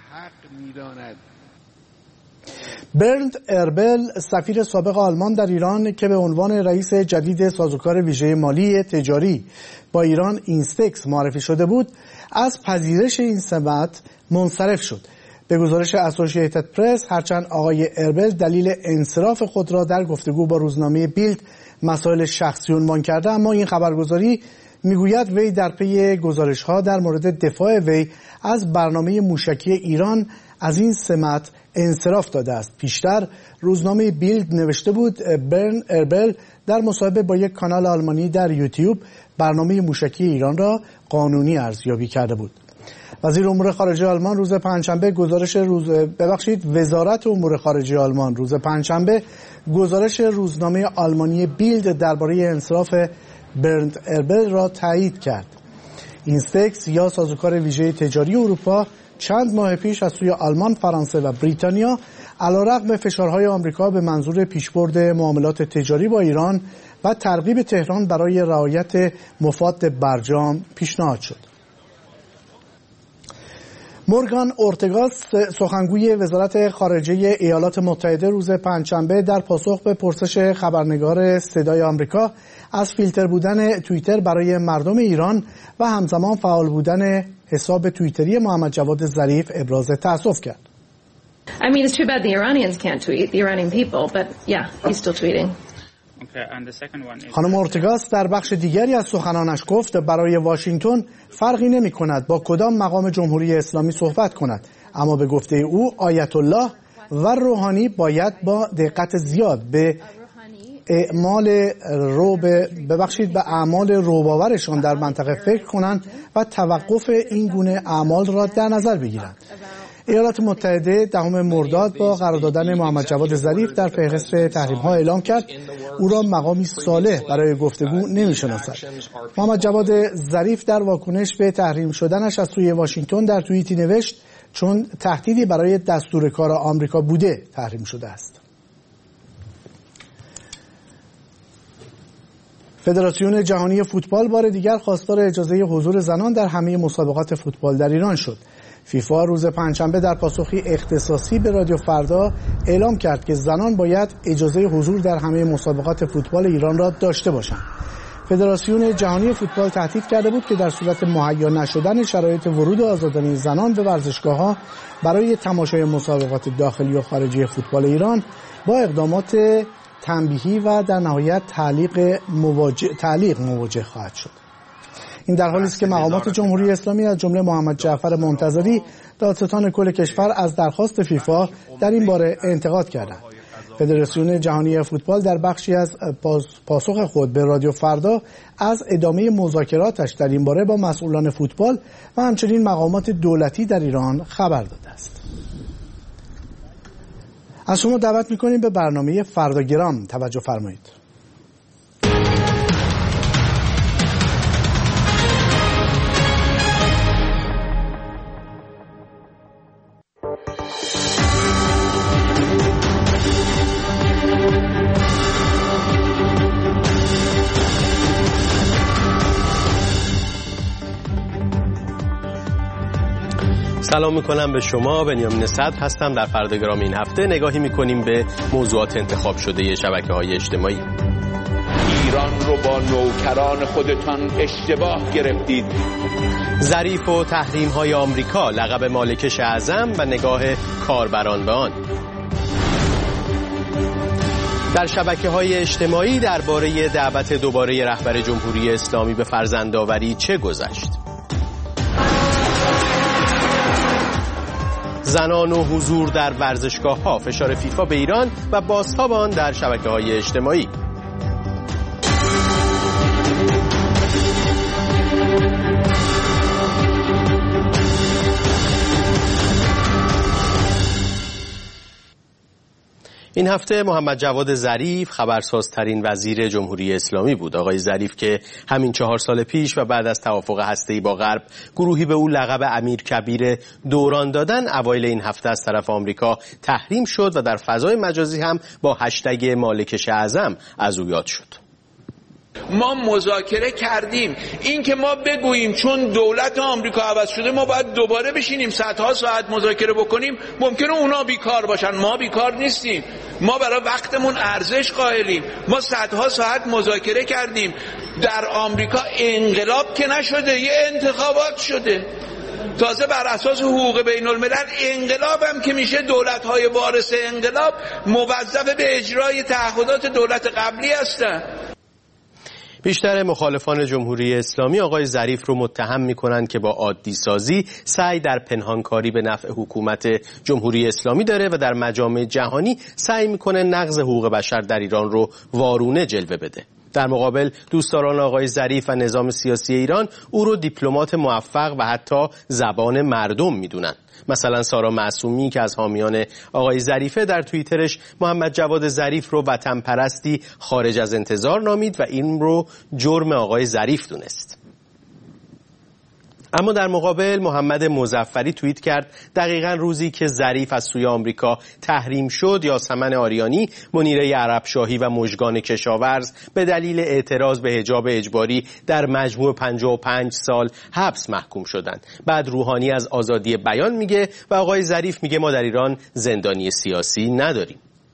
برند اربل سفیر سابق آلمان در ایران که به عنوان رئیس جدید سازوکار ویژه مالی تجاری با ایران اینستکس معرفی شده بود، از پذیرش این سمت منصرف شد. به گزارش اسوسییتد پرس، هرچند آقای اربل دلیل انصراف خود را در گفتگو با روزنامه بیلد مسائل شخصی عنوان کرده، اما این خبرگزاری میگوید وی در پی گزارش‌ها در مورد دفاع وی از برنامه موشکی ایران از این سمت انصراف داده است. پیشتر روزنامه بیلد نوشته بود برن اربل در مصاحبه با یک کانال آلمانی در یوتیوب برنامه موشکی ایران را قانونی ارزیابی کرده بود. وزیر امور خارجه آلمان روز پنجشنبه وزارت امور خارجه آلمان روز پنجشنبه گزارش روزنامه آلمانی بیلد درباره انصراف برند اربل را تایید کرد. اینستکس یا سازوکار ویژه تجاری اروپا چند ماه پیش از سوی آلمان، فرانسه و بریتانیا علیرغم فشارهای آمریکا به منظور پیشبرد معاملات تجاری با ایران و ترغیب تهران برای رعایت مفاد برجام پیشنهاد شد. مورگان اورتگاس سخنگوی وزارت خارجه ایالات متحده روز پنجشنبه در پاسخ به پرسش خبرنگار صدای آمریکا از فیلتر بودن توییتر برای مردم ایران و همزمان فعال بودن حساب توییتری محمد جواد ظریف ابراز تأسف کرد. I mean, it's too bad the Iranians can't tweet, the Iranian people, but yeah, he's still tweeting. خانم اورتگاس در بخش دیگری از سخنانش گفت برای واشنگتن فرقی نمی کند با کدام مقام جمهوری اسلامی صحبت کند، اما به گفته او آیت الله و روحانی باید با دقت زیاد به اعمال رعب‌آورشان در منطقه فکر کنند و توقف این گونه اعمال را در نظر بگیرند. ایالات متحده 10 مرداد با قرار دادن محمد جواد ظریف در فهرست تحریم‌ها اعلام کرد او را مقامی صالح برای گفتگو نمی‌شناسد. محمد جواد ظریف در واکنش به تحریم شدنش از سوی واشنگتن در توییتی نوشت چون تهدیدی برای دستور کار آمریکا بوده تحریم شده است. فدراسیون جهانی فوتبال بار دیگر خواستار اجازه حضور زنان در همه مسابقات فوتبال در ایران شد. فیفا روز پنجشنبه در پاسخی اختصاصی به رادیو فردا اعلام کرد که زنان باید اجازه حضور در همه مسابقات فوتبال ایران را داشته باشند. فدراسیون جهانی فوتبال تهدید کرده بود که در صورت مهیا نشدن شرایط ورود آزادانه زنان به ورزشگاه‌ها برای تماشای مسابقات داخلی و خارجی فوتبال ایران با اقدامات تنبیهی و در نهایت تعلیق مواجه خواهد شد. این در حالی است که مقامات جمهوری اسلامی از جمله محمد جعفر منتظری دادستان کل کشور از درخواست فیفا در این باره انتقاد کردند. فدراسیون جهانی فوتبال در بخشی از پاسخ خود به رادیو فردا از ادامه مذاکراتش در این باره با مسئولان فوتبال و همچنین مقامات دولتی در ایران خبر داده است. از شما دعوت می‌کنیم به برنامه فرداگرام توجه فرمایید. سلام میکنم به شما. بنیامین صدر هستم. در فرداگرام این هفته نگاهی میکنیم به موضوعات انتخاب شده شبکه‌های اجتماعی. ایران رو با نوکران خودتان اشتباه گرفتید. ظریف و تحریم‌های آمریکا، لقب مالکش اعظم و نگاه کاربران به آن. در شبکه‌های اجتماعی درباره دعوت دوباره رهبر جمهوری اسلامی به فرزندآوری چه گذشت؟ زنان و حضور در ورزشگاه‌ها، فشار فیفا به ایران و بازتاب آن در شبکه‌های اجتماعی. این هفته محمد جواد ظریف خبرسازترین وزیر جمهوری اسلامی بود. آقای ظریف که همین 4 سال پیش و بعد از توافق هسته‌ای با غرب گروهی به او لقب امیرکبیر دوران دادن، اوایل این هفته از طرف آمریکا تحریم شد و در فضای مجازی هم با هشتگ مالکش اعظم از او یاد شد. ما مذاکره کردیم. این که ما بگوییم چون دولت آمریکا عوض شده ما باید دوباره بشینیم صدها ساعت مذاکره بکنیم، ممکنه اونا بیکار باشن، ما بیکار نیستیم. ما برای وقتمون ارزش قائلیم. ما صدها ساعت مذاکره کردیم. در آمریکا انقلاب که نشده، یه انتخابات شده. تازه بر اساس حقوق بین الملل انقلاب هم که میشه، دولت‌های وارث انقلاب موظف به اجرای تعهدات دولت قبلی هستن. بیشتر مخالفان جمهوری اسلامی آقای ظریف رو متهم می‌کنند که با عادی سازی سعی در پنهانکاری به نفع حکومت جمهوری اسلامی داره و در مجامع جهانی سعی می‌کنه نقض حقوق بشر در ایران رو وارونه جلوه بده. در مقابل دوستداران آقای ظریف و نظام سیاسی ایران او رو دیپلمات موفق و حتی زبان مردم میدونن. مثلا سارا معصومی که از حامیان آقای ظریفه در توییترش محمد جواد ظریف رو وطن پرستی خارج از انتظار نامید و این رو جرم آقای ظریف دونست. اما در مقابل محمد مظفری توییت کرد دقیقاً روزی که ظریف از سوی آمریکا تحریم شد، یاسمن آریانی، منیره عربشاهی و مژگان کشاورز به دلیل اعتراض به حجاب اجباری در مجموع 55 سال حبس محکوم شدند. بعد روحانی از آزادی بیان میگه و آقای ظریف میگه ما در ایران زندانی سیاسی نداریم.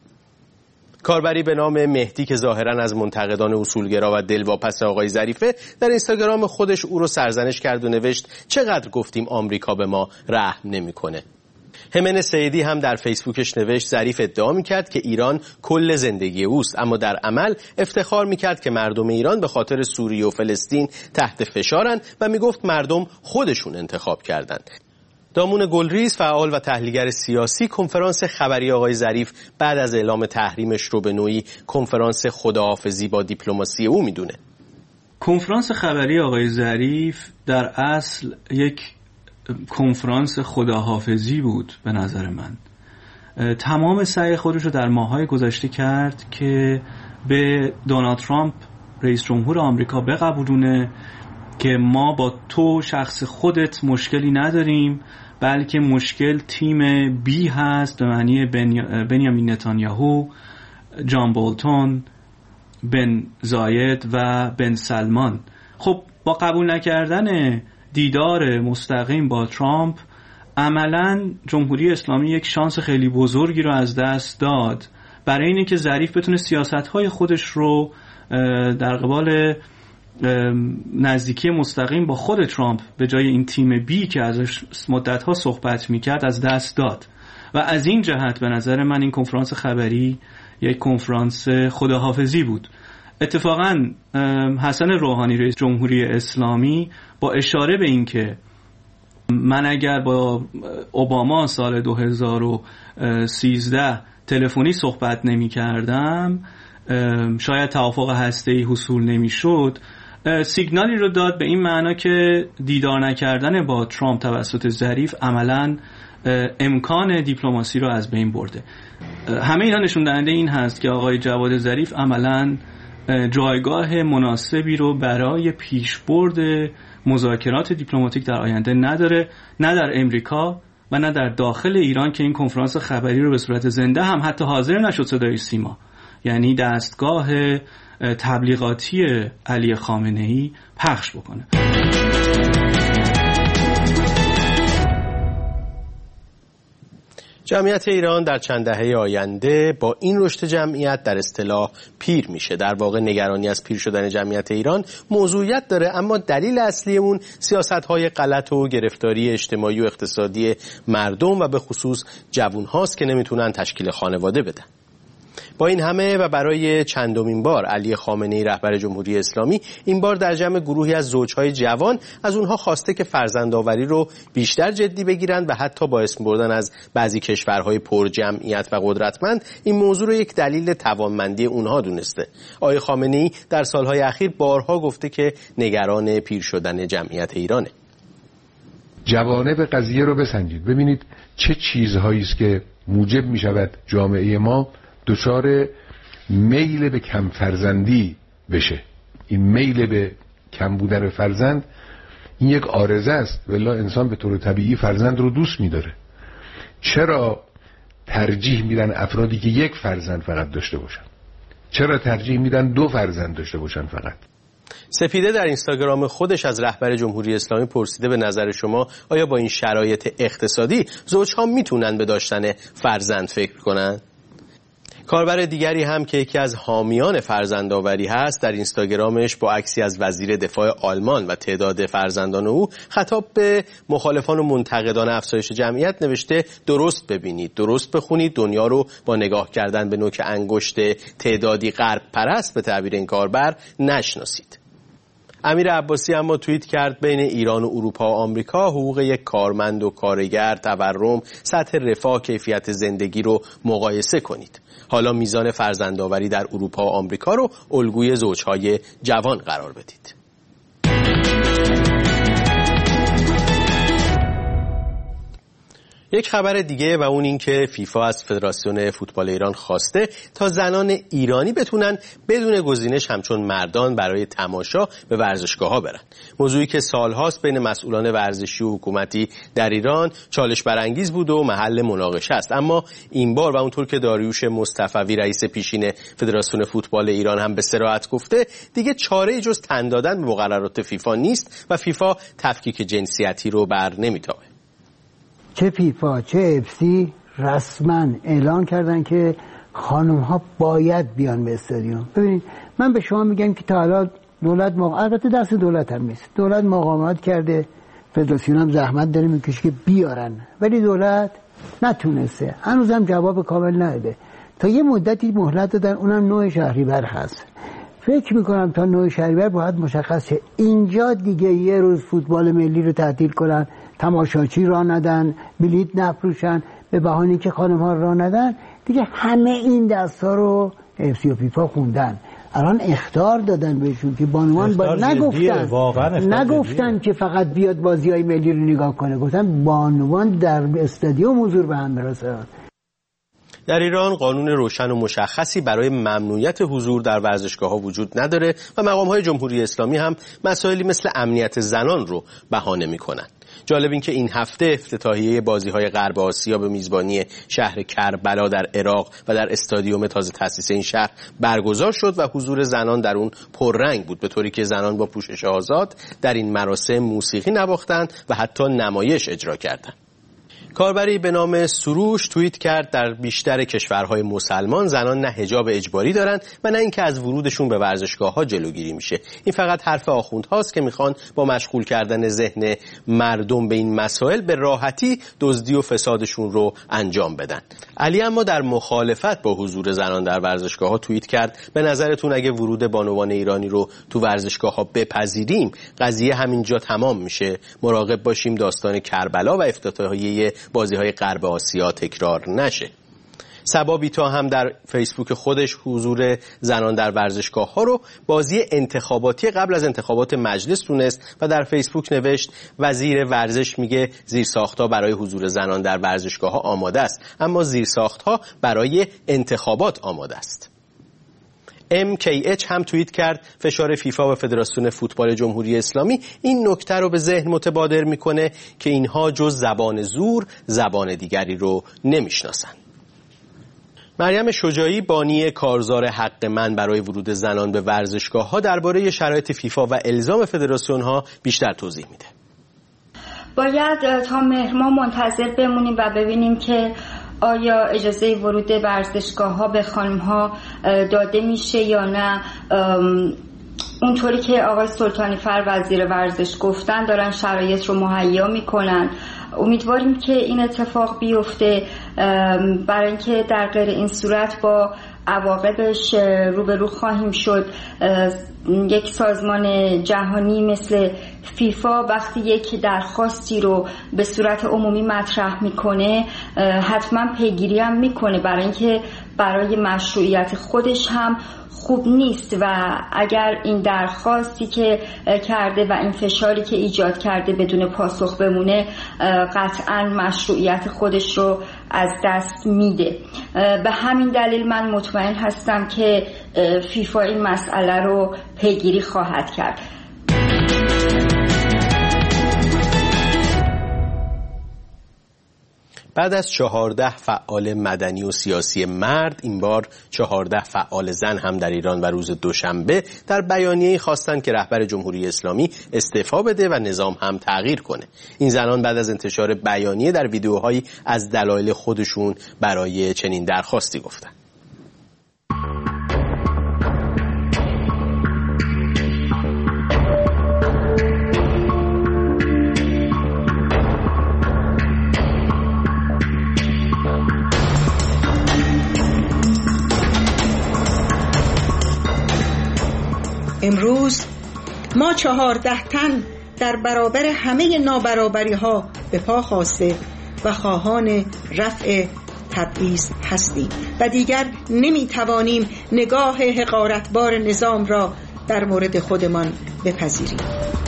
کاربری به نام مهدی که ظاهراً از منتقدان اصولگرا و دلواپس آقای ظریفه در اینستاگرام خودش او رو سرزنش کرد و نوشت چقدر گفتیم آمریکا به ما رحم نمی‌کنه. همن سیدی هم در فیسبوکش نوشت ظریف ادعا می‌کرد که ایران کل زندگی اوست، اما در عمل افتخار می‌کرد که مردم ایران به خاطر سوریه و فلسطین تحت فشارن و میگفت مردم خودشون انتخاب کردن. دامون گلریز، فعال و تحلیلگر سیاسی، کنفرانس خبری آقای ظریف بعد از اعلام تحریمش رو به نوعی کنفرانس خداحافظی با دیپلماسی او میدونه. کنفرانس خبری آقای ظریف در اصل یک کنفرانس خداحافظی بود به نظر من. تمام سعی خودش رو در ماه‌های گذشته کرد که به دونالد ترامپ رئیس جمهور آمریکا بقبولونه که ما با تو شخص خودت مشکلی نداریم، بلکه مشکل تیم بی هست، به معنی بنیامین نتانیاهو، جان بولتون، بن زاید و بن سلمان. خب با قبول نکردن دیدار مستقیم با ترامپ عملاً جمهوری اسلامی یک شانس خیلی بزرگی رو از دست داد برای اینه که ظریف بتونه سیاست‌های خودش رو در قبال نزدیکی مستقیم با خود ترامپ به جای این تیم بی که ازش مدت‌ها صحبت می‌کرد از دست داد. و از این جهت به نظر من این کنفرانس خبری یک کنفرانس خداحافظی بود. اتفاقاً حسن روحانی رئیس جمهوری اسلامی با اشاره به این که من اگر با اوباما سال 2013 تلفنی صحبت نمی‌کردم، شاید توافق هسته‌ای حصول نمی‌شد، سیگنالی رو داد به این معنا که دیدار نکردن با ترامپ توسط ظریف عملاً امکان دیپلماسی رو از بین برده. همه اینا نشون دهنده این هست که آقای جواد ظریف عملاً جایگاه مناسبی رو برای پیشبرد مذاکرات دیپلماتیک در آینده نداره، نه در امریکا و نه در داخل ایران که این کنفرانس خبری رو به صورت زنده هم حتی حاضر نشد صدای سیما، یعنی دستگاه تبلیغاتی علی خامنه‌ای پخش بکنه. جمعیت ایران در چند دهه آینده با این رشد جمعیت در اصطلاح پیر میشه. در واقع نگرانی از پیر شدن جمعیت ایران موضوعیت داره، اما دلیل اصلی اون سیاست‌های غلط و گرفتاری اجتماعی و اقتصادی مردم و به خصوص جوان‌هاست که نمیتونن تشکیل خانواده بدن. با این همه و برای چندمین بار علی خامنه‌ای رهبر جمهوری اسلامی این بار در جمع گروهی از زوجهای جوان از اونها خواسته که فرزندآوری رو بیشتر جدی بگیرند و حتی با اسم بردن از بعضی کشورهای پر جمعیت و قدرتمند این موضوع رو یک دلیل توانمندی اونها دونسته. آقای خامنه‌ای در سالهای اخیر بارها گفته که نگران پیر شدن جمعیت ایرانه. جوانب قضیه رو بسنجید، ببینید چه چیزهایی است که موجب می شود جامعه ما دچار میل به کم فرزندی بشه. این میل به کم بودن فرزند این یک عارضه است، ولی انسان به طور طبیعی فرزند رو دوست می‌داره. چرا ترجیح میدن افرادی که یک فرزند فقط داشته باشن؟ چرا ترجیح میدن 2 فرزند داشته باشن فقط؟ سپیده در اینستاگرام خودش از رهبر جمهوری اسلامی پرسیده به نظر شما آیا با این شرایط اقتصادی زوجها میتونن به داشتن فرزند فکر کنن؟ کاربر دیگری هم که یکی از حامیان فرزندآوری هست در اینستاگرامش با عکسی از وزیر دفاع آلمان و تعداد فرزندان او خطاب به مخالفان و منتقدان افزایش جمعیت نوشته درست ببینید، درست بخونید، دنیا رو با نگاه کردن به نوک انگشت تعدادی غرب پرست به تعبیر این کاربر نشناسید. امیر عباسی اما توییت کرد بین ایران و اروپا و آمریکا حقوق یک کارمند و کارگر، تورم، سطح رفاه، کیفیت زندگی رو مقایسه کنید. حالا میزان فرزندآوری در اروپا و آمریکا رو الگوی زوجهای جوان قرار بدید. یک خبر دیگه و اون این که فیفا از فدراسیون فوتبال ایران خواسته تا زنان ایرانی بتونن بدون گزینش همچون مردان برای تماشا به ورزشگاه‌ها برن. موضوعی که سالهاست بین مسئولان ورزشی و حکومتی در ایران چالش برانگیز بود و محل مناقشه است، اما این بار و اونطور که داریوش مصطفوی رئیس پیشین فدراسیون فوتبال ایران هم به صراحت گفته دیگه چاره‌ای جز تن دادن به مقررات فیفا نیست و فیفا تفکیک جنسیتی رو بر نمی‌تابه. چه فیفا چه افسی رسما اعلان کردن که خانم ها باید بیان به استادیوم. ببینید من به شما میگم که تا حالا دولت البته دست دولت هم نیست، دولت مقاومت کرده، فدراسیون هم زحمت داره میکشه که بیارن، ولی دولت نتونسته، هنوزم جواب کامل نداده. تا یه مدتی مهلت دادن، اونم 9 شهریور هست. فکر میکنم تا 9 شهریور باید مشخص شه. اینجا دیگه یه روز فوتبال ملی رو تعطیل کنن، تماشاچی راه ندن، بلیط نفروشن به بهانه که خانم ها راه ندن، دیگه همه این دستا رو افسی و فیفا خوندن. الان اخطار دادن بهشون که بانوان نگفتن که فقط بیاد بازی‌های ملی رو نگاه کنه، گفتن بانوان در استادیوم حضور به هم برسن. در ایران قانون روشن و مشخصی برای ممنوعیت حضور در ورزشگاه‌ها وجود نداره و مقام‌های جمهوری اسلامی هم مسائلی مثل امنیت زنان رو بهانه می‌کنن. جالب این که این هفته افتتاحیه بازی‌های غرب آسیا به میزبانی شهر کربلا در عراق و در استادیوم تازه تأسیس این شهر برگزار شد و حضور زنان در اون پررنگ بود، به طوری که زنان با پوشش آزاد در این مراسم موسیقی نواختند و حتی نمایش اجرا کردند. کاربری به نام سروش توییت کرد در بیشتر کشورهای مسلمان زنان نه حجاب اجباری دارند و نه اینکه از ورودشون به ورزشگاه‌ها جلوگیری میشه. این فقط حرف آخوندهاست که میخوان با مشغول کردن ذهن مردم به این مسائل به راحتی دزدی و فسادشون رو انجام بدن. علی اما در مخالفت با حضور زنان در ورزشگاه‌ها توییت کرد به نظرتون اگه ورود بانوان ایرانی رو تو ورزشگاه‌ها بپذیریم قضیه همینجا تمام میشه؟ مراقب باشیم داستان کربلا و افتتاحیه بازی‌های غرب آسیا تکرار نشه. سبا بیتا هم در فیسبوک خودش حضور زنان در ورزشگاه‌ها رو بازی انتخاباتی قبل از انتخابات مجلس دونست و در فیسبوک نوشت وزیر ورزش میگه زیرساخت‌ها برای حضور زنان در ورزشگاه‌ها آماده است، اما زیرساخت‌ها برای انتخابات آماده است. MKH هم توییت کرد فشار فیفا و فدراسیون فوتبال جمهوری اسلامی این نکته رو به ذهن متبادر میکنه که اینها جز زبان زور زبان دیگری رو نمیشناسن. مریم شجاعی بانی کارزار حق من برای ورود زنان به ورزشگاه‌ها درباره شرایط فیفا و الزام فدراسیون‌ها بیشتر توضیح میده. باید تا مهر ماه منتظر بمونیم و ببینیم که آیا اجازه ورود ورزشگاه‌ها به خانم‌ها داده میشه یا نه. اونطوری که آقای سلطانی فر وزیر ورزش گفتن دارن شرایط رو مهیا میکنن. امیدواریم که این اتفاق بیفته، برای اینکه در غیر این صورت با عواقبش روبرو خواهیم شد. یک سازمان جهانی مثل فیفا وقتی یک درخواستی رو به صورت عمومی مطرح میکنه حتما پیگیری هم میکنه، برای اینکه برای مشروعیت خودش هم خوب نیست و اگر این درخواستی که کرده و این فشاری که ایجاد کرده بدون پاسخ بمونه قطعا مشروعیت خودش رو از دست میده. به همین دلیل من مطمئن هستم که فیفا این مسئله رو پیگیری خواهد کرد. بعد از 14 فعال مدنی و سیاسی مرد، این بار 14 فعال زن هم در ایران و روز دوشنبه در بیانیه‌ای خواستند که رهبر جمهوری اسلامی استعفا بده و نظام هم تغییر کنه. این زنان بعد از انتشار بیانیه در ویدیوهایی از دلایل خودشون برای چنین درخواستی گفتن. امروز ما 14 تن در برابر همه نابرابری ها به پا خاسته و خواهان رفع تبعیض هستیم و دیگر نمیتوانیم نگاه حقارتبار نظام را در مورد خودمان بپذیریم.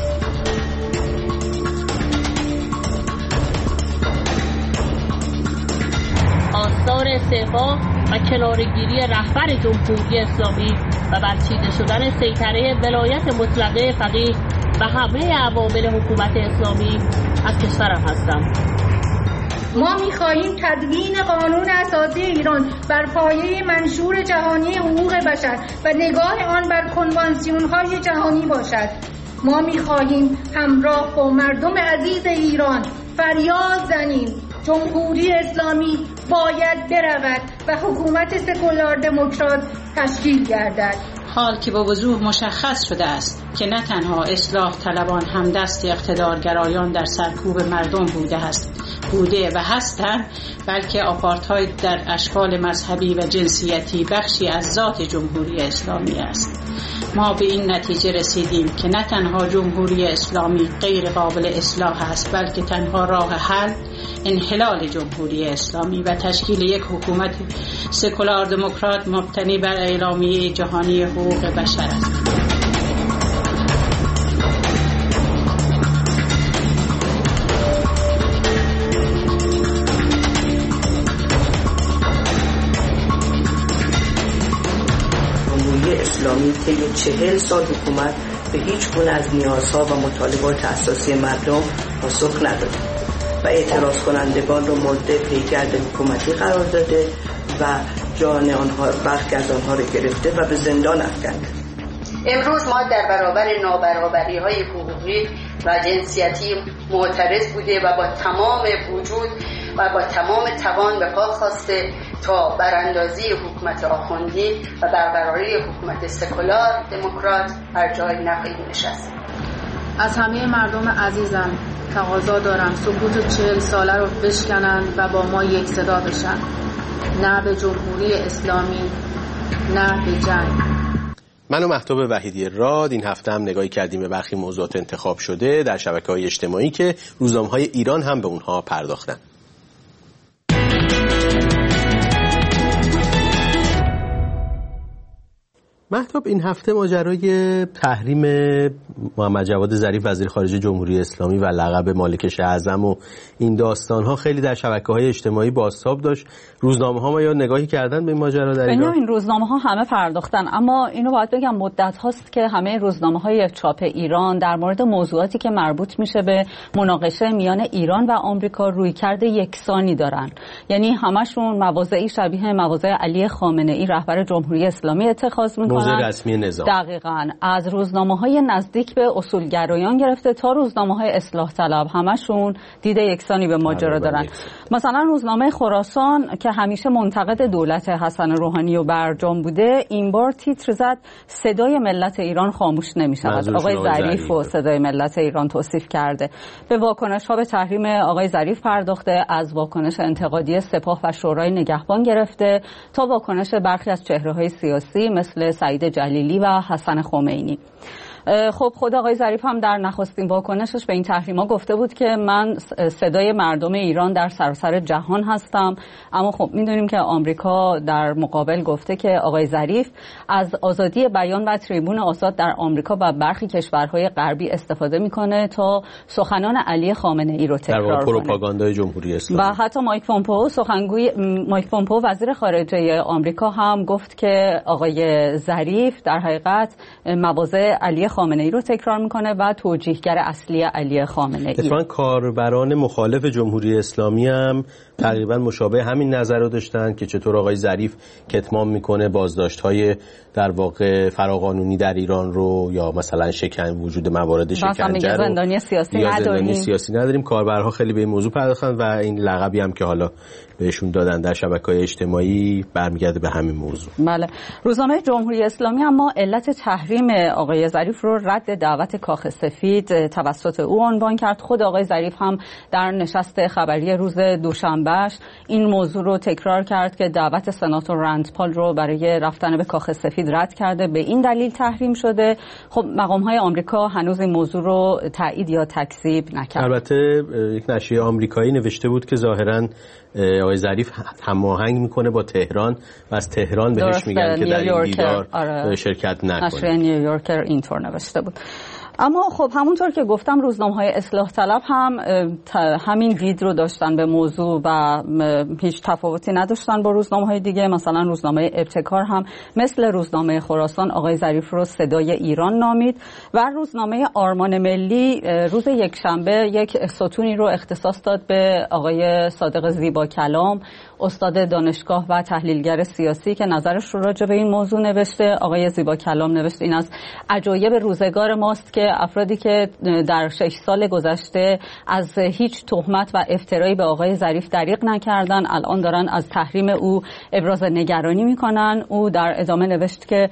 آثار استعفا و کناره‌گیری رهبر جمهوری اسلامی و برچیده شدن سیطره ولایت مطلقه فقیه و همه عوامل حکومت اسلامی از کشورم هستم. ما می‌خواهیم تدوین قانون اساسی ایران بر پایه منشور جهانی حقوق بشر و نگاه آن بر کنوانسیون‌های جهانی باشد. ما می‌خواهیم همراه با مردم عزیز ایران فریاد زنیم جمهوری اسلامی باید برود و حکومت سکولار دموکرات تشکیل گردد. حال که با وضوح مشخص شده است که نه تنها اصلاح طلبان همدست اقتدارگرایان در سرکوب مردم بوده و هستند، بلکه آپارتاید در اشکال مذهبی و جنسیتی بخشی از ذات جمهوری اسلامی است. ما به این نتیجه رسیدیم که نه تنها جمهوری اسلامی غیر قابل اصلاح است، بلکه تنها راه حل انحلال جمهوری اسلامی و تشکیل یک حکومت سکولار دموکرات مبتنی بر اعلامیه جهانی حقوق بشر است. اسلامی طی 40 سال حکومت به هیچ گونه از نیازها و مطالبات اساسی مردم پاسخ نداده و اعتراض کنندگان رو مورد پیگرد حکومتی قرار داده و جان آنها برخی از آنها رو گرفته و به زندان افکنده. امروز ما در برابر نابرابری‌های حقوقی و جنسیتی معترض بوده و با تمام وجود و با تمام توان به پا خواسته تا براندازی حکومت آخوندی و برقراری حکومت سکولار دموکرات بر جای نخواهیم نشست. از همه مردم عزیزم تقاضا دارم سکوت 40 ساله رو بشکنن و با ما یک صدا بشن. نه به جمهوری اسلامی، نه به جنگ. من و مهتاب وحیدی راد این هفته هم نگاهی کردیم به برخی موضوعات انتخاب شده در شبکه‌های اجتماعی که روزنامه‌های ایران هم به اونها پرداختن. مهتاب، این هفته ماجرای تحریم محمد جواد ظریف وزیر خارجه جمهوری اسلامی و لقب مالک اعظم و این داستان‌ها خیلی در شبکه‌های اجتماعی بازتاب داشت. روزنامه‌ها ما یا نگاهی کردن به این ماجرا در ایران؟ این روزنامه‌ها همه پرداختن، اما اینو باید بگم مدت هاست که همه روزنامه‌های چاپ ایران در مورد موضوعاتی که مربوط میشه به مناقشه میان ایران و آمریکا رویکرد یکسانی دارن. یعنی همشون مواضعی شبیه مواضع علی خامنه‌ای رهبر جمهوری اسلامی اتخاذ میکنن. موضع رسمی نظام. دقیقاً. از روزنامه‌های نزدیک به اصولگرایان گرفته تا روزنامه‌های اصلاح طلب همشون دید یکسانی به ماجرا دارن. مثلا روزنامه خراسان که همیشه منتقد دولت حسن روحانی و برجام بوده، این بار تیتر زد صدای ملت ایران خاموش نمی‌شود. آقای ظریف و صدای ملت ایران توصیف کرده. به واکنش‌ها به تحریم آقای ظریف پرداخته، از واکنش انتقادی سپاه و شورای نگهبان گرفته تا واکنش برخی از چهره‌های سیاسی مثل سعید جلیلی و حسن خمینی. خب خود آقای ظریف هم در نخستین واکنشش به این تحریم‌ها گفته بود که من صدای مردم ایران در سراسر جهان هستم، اما خب می‌دونیم که آمریکا در مقابل گفته که آقای ظریف از آزادی بیان و تریبون آزاد در آمریکا و برخی کشورهای غربی استفاده می‌کنه تا سخنان علی خامنه‌ای رو تکرار کنه. پروپاگاندای جمهوری اسلامی. و حتی مایک پومپئو وزیر خارجه آمریکا هم گفت که آقای ظریف در حقیقت مواضع علی خامنه‌ای رو تکرار میکنه و توجیهگر اصلی علی خامنه‌ای. اتفاقاً کاربران مخالف جمهوری اسلامی هم تقریبا مشابه همین نظر رو داشتن که چطور آقای ظریف کتمان میکنه بازداشت‌های در واقع فراقانونی در ایران رو، یا مثلا وجود موارد شکنجه رو، زندانی سیاسی نداریم. کاربرها خیلی به این موضوع پرداختن و این لقبی هم که حالا بهشون دادن در شبکه‌های اجتماعی برمیگرده به همین موضوع. بله. روزنامه جمهوری اسلامی اما علت تحریم آقای ظریف رو رد دعوت کاخ سفید توسط او عنوان کرد. خود آقای ظریف هم در نشست خبری روز دوشنبهش این موضوع رو تکرار کرد که دعوت سناتور رند پال رو برای رفتن به کاخ سفید رد کرده، به این دلیل تحریم شده. خب مقام‌های آمریکا هنوز این موضوع رو تایید یا تکذیب نکرد. البته یک نشریه آمریکایی نوشته بود که ظاهراً آقای ظریف هماهنگ میکنه با تهران و از تهران بهش میگن که در این دیدار شرکت نکنه. نشریه نیویورکر اینطور نوشته بود. اما خب همونطور که گفتم روزنامه‌های اصلاح طلب هم همین دید رو داشتن به موضوع و هیچ تفاوتی نداشتن با روزنامه‌های دیگه. مثلا روزنامه ابتکار هم مثل روزنامه خراسان آقای ظریف رو صدای ایران نامید و روزنامه آرمان ملی روز یکشنبه یک ستونی رو اختصاص داد به آقای صادق زیبا کلام، استاد دانشگاه و تحلیلگر سیاسی که نظرش رو راجع به این موضوع نوشته. آقای زیبا کلام نوشته این از عجایب روزگار ماست که افرادی که در 6 سال گذشته از هیچ تهمت و افترایی به آقای ظریف دریغ نکردن الان دارن از تحریم او ابراز نگرانی میکنن. او در ادامه نوشت که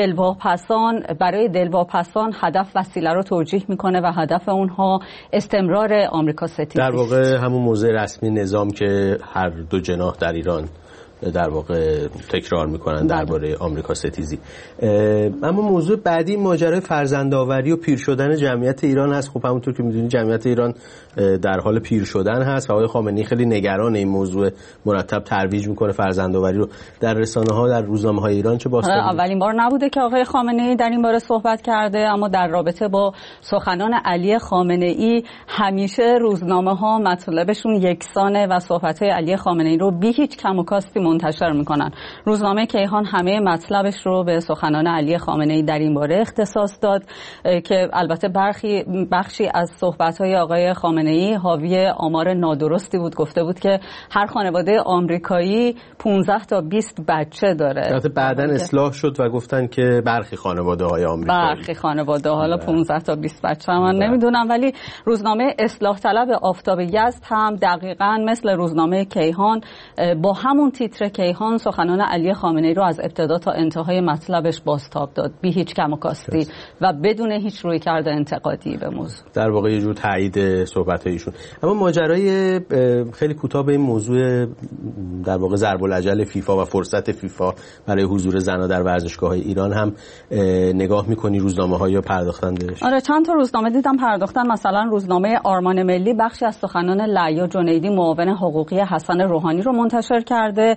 برای دلواپسان هدف وسیله رو توجیه میکنه و هدف اونها استمرار آمریکا ستیزی. در واقع همون موضع رسمی نظام که هر دو جناح در ایران در واقع تکرار میکنن درباره آمریکا ستیزی. اما موضوع بعدی ماجرای فرزندآوری و پیر شدن جمعیت ایران هست. خب همونطور که میدونید جمعیت ایران در حال پیر شدن هست و آقای خامنه‌ای خیلی نگران این موضوع، مرتب ترویج میکنه فرزندآوری رو در رسانه‌ها، در روزنامه‌های ایران. چه باستانی؟ اولین بار نبوده که آقای خامنه‌ای در این باره صحبت کرده، اما در رابطه با سخنان علی خامنه‌ای همیشه روزنامه‌ها مطلبشون یکسانه و صحبت‌های علی خامنه‌ای رو بی هیچ کم و کاستی منتشر میکنن. روزنامه کیهان همه مطلبش رو به سخنان علی خامنه‌ای در این باره اختصاص داد که البته بخشی از صحبت‌های آقای خامنه‌ای حاوی آمار نادرستی بود. گفته بود که هر خانواده آمریکایی 15 تا 20 بچه داره. البته بعداً اصلاح شد و گفتن که برخی خانواده‌های آمریکایی، برخی خانواده، حالا 15 تا 20 بچه من نمیدونم، ولی روزنامه اصلاح طلب آفتاب یزد هم دقیقاً مثل روزنامه کیهان با همون تیتر کیهان سخنان علی خامنه‌ای رو از ابتدا تا انتهای مطلبش بازتاب داد، بی هیچ کم و کاستی و بدون هیچ رویکرد انتقادی به موضوع. در واقع یه جور تایید صحبت‌های ایشون. اما ماجرای خیلی کوتاه به این موضوع در واقع ضرب الاجل فیفا و فرصت فیفا برای حضور زنان در ورزشگاه‌های ایران هم نگاه می‌کنی روزنامه‌ها یا پرداختن بهش؟ آره چند تا روزنامه دیدم پرداختن. مثلا روزنامه آرمان ملی بخشی از سخنان لعیا جنیدی معاون حقوقی حسن روحانی رو منتشر کرده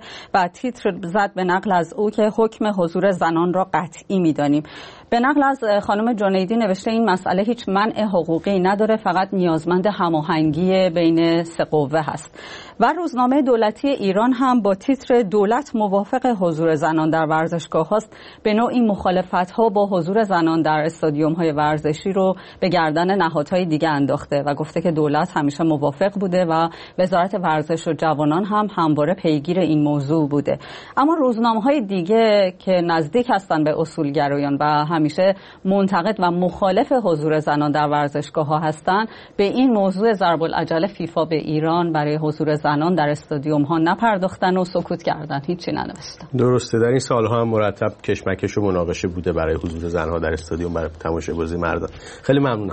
و تیتر زد به نقل از او که حکم حضور زنان را قطعی می‌دانیم. به نقل از خانم جنیدی نوشته این مسئله هیچ منع حقوقی نداره، فقط نیازمند هماهنگی بین سه قوه هست. و روزنامه دولتی ایران هم با تیتر دولت موافق حضور زنان در ورزشگاه هاست به نوعی مخالفت‌ها با حضور زنان در استادیوم‌های ورزشی رو به گردن نهادهای دیگه انداخته و گفته که دولت همیشه موافق بوده و وزارت ورزش و جوانان هم همواره پیگیر این موضوع بوده. اما روزنامه‌های دیگه که نزدیک هستن به اصولگرایان و همیشه منتقد و مخالف حضور زنان در ورزشگاه‌ها هستن، به این موضوع ضرب العجله فیفا به ایران برای حضور زنان در استادیوم‌ها نپرداختن و سکوت کردن، هیچی ننوشتن. درسته، در این سال‌ها هم مرتب کشمکش و مناقشه بوده برای حضور زن‌ها در استادیوم برای تماشاگری مردان. خیلی ممنونم.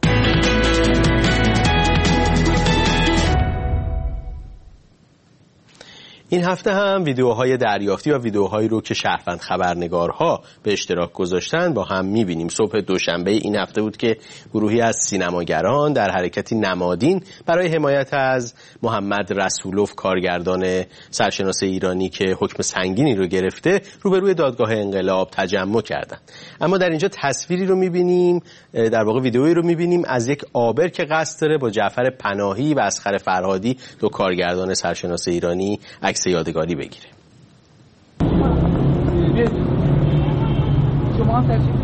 این هفته هم ویدیوهای دریافتی و ویدیوهایی رو که شهروند خبرنگارها به اشتراک گذاشتن با هم می‌بینیم. صبح دوشنبه این هفته بود که گروهی از سینماگران در حرکتی نمادین برای حمایت از محمد رسولوف، کارگردان سرشناس ایرانی که حکم سنگینی رو گرفته، روبروی دادگاه انقلاب تجمع کردند. اما در اینجا تصویری رو می‌بینیم، در واقع ویدیویی رو می‌بینیم از یک آبر که قصد داره با جعفر پناهی و اصغر فرهادی، دو کارگردان سرشناس ایرانی، یادگاری بگیره. شما هم تشریف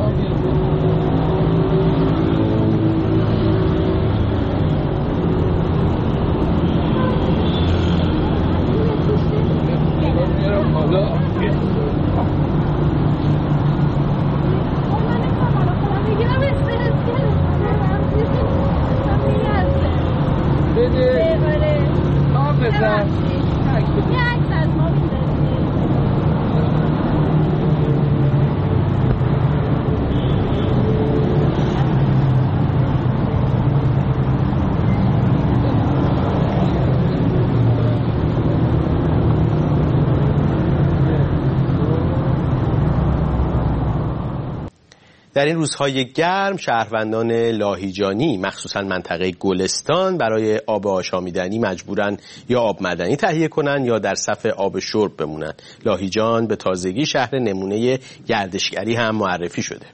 در این روزهای گرم شهروندان لاهیجانی مخصوصا منطقه گلستان برای آب آشامیدنی مجبورن یا آب معدنی تهیه کنن یا در صف آب شرب بمونن. لاهیجان به تازگی شهر نمونه گردشگری هم معرفی شده.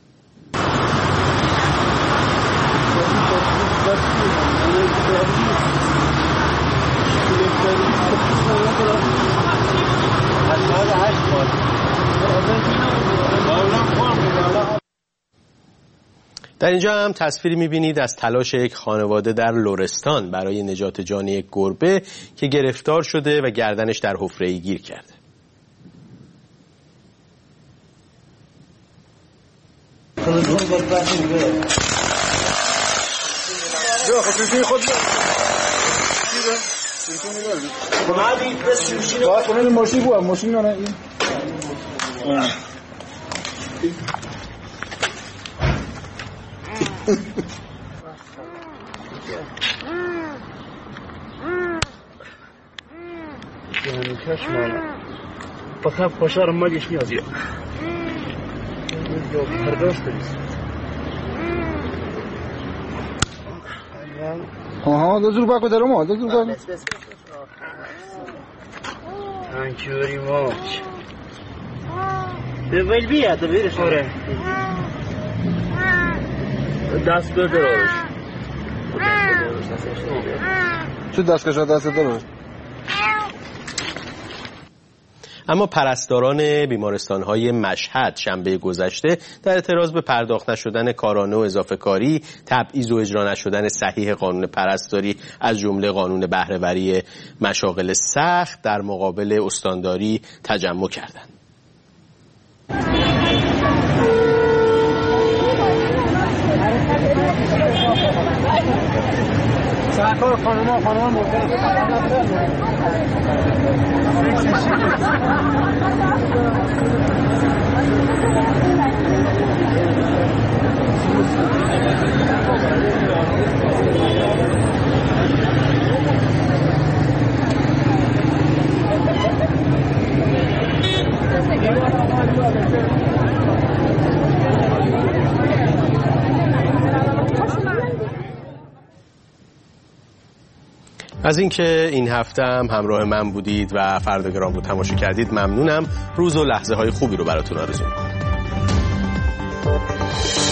در اینجا هم تصویری می‌بینید از تلاش یک خانواده در لرستان برای نجات جان یک گربه که گرفتار شده و گردنش در حفره‌ای گیر کرده. Yani kaçma. Fakat koşarım ma geçmiyor ya. Yok, perdostuz. Aha, do zurba ko darom, do zurba. Thank you very much. Det vill vi att det blir så här. دست بدارش چه دستکش دست داره؟ اما پرستاران بیمارستان‌های مشهد شنبه گذشته در اعتراض به پرداخت نشدن کارانه و اضافه کاری، تبعیض و اجرا نشدن صحیح قانون پرستاری از جمله قانون بهره‌وری مشاغل سخت در مقابل استانداری تجمع کردند. خانم از اینکه این هفته هم همراه من بودید و فرداگرام رو تماشا کردید ممنونم. روز و لحظه های خوبی رو براتون آرزو می‌کنم.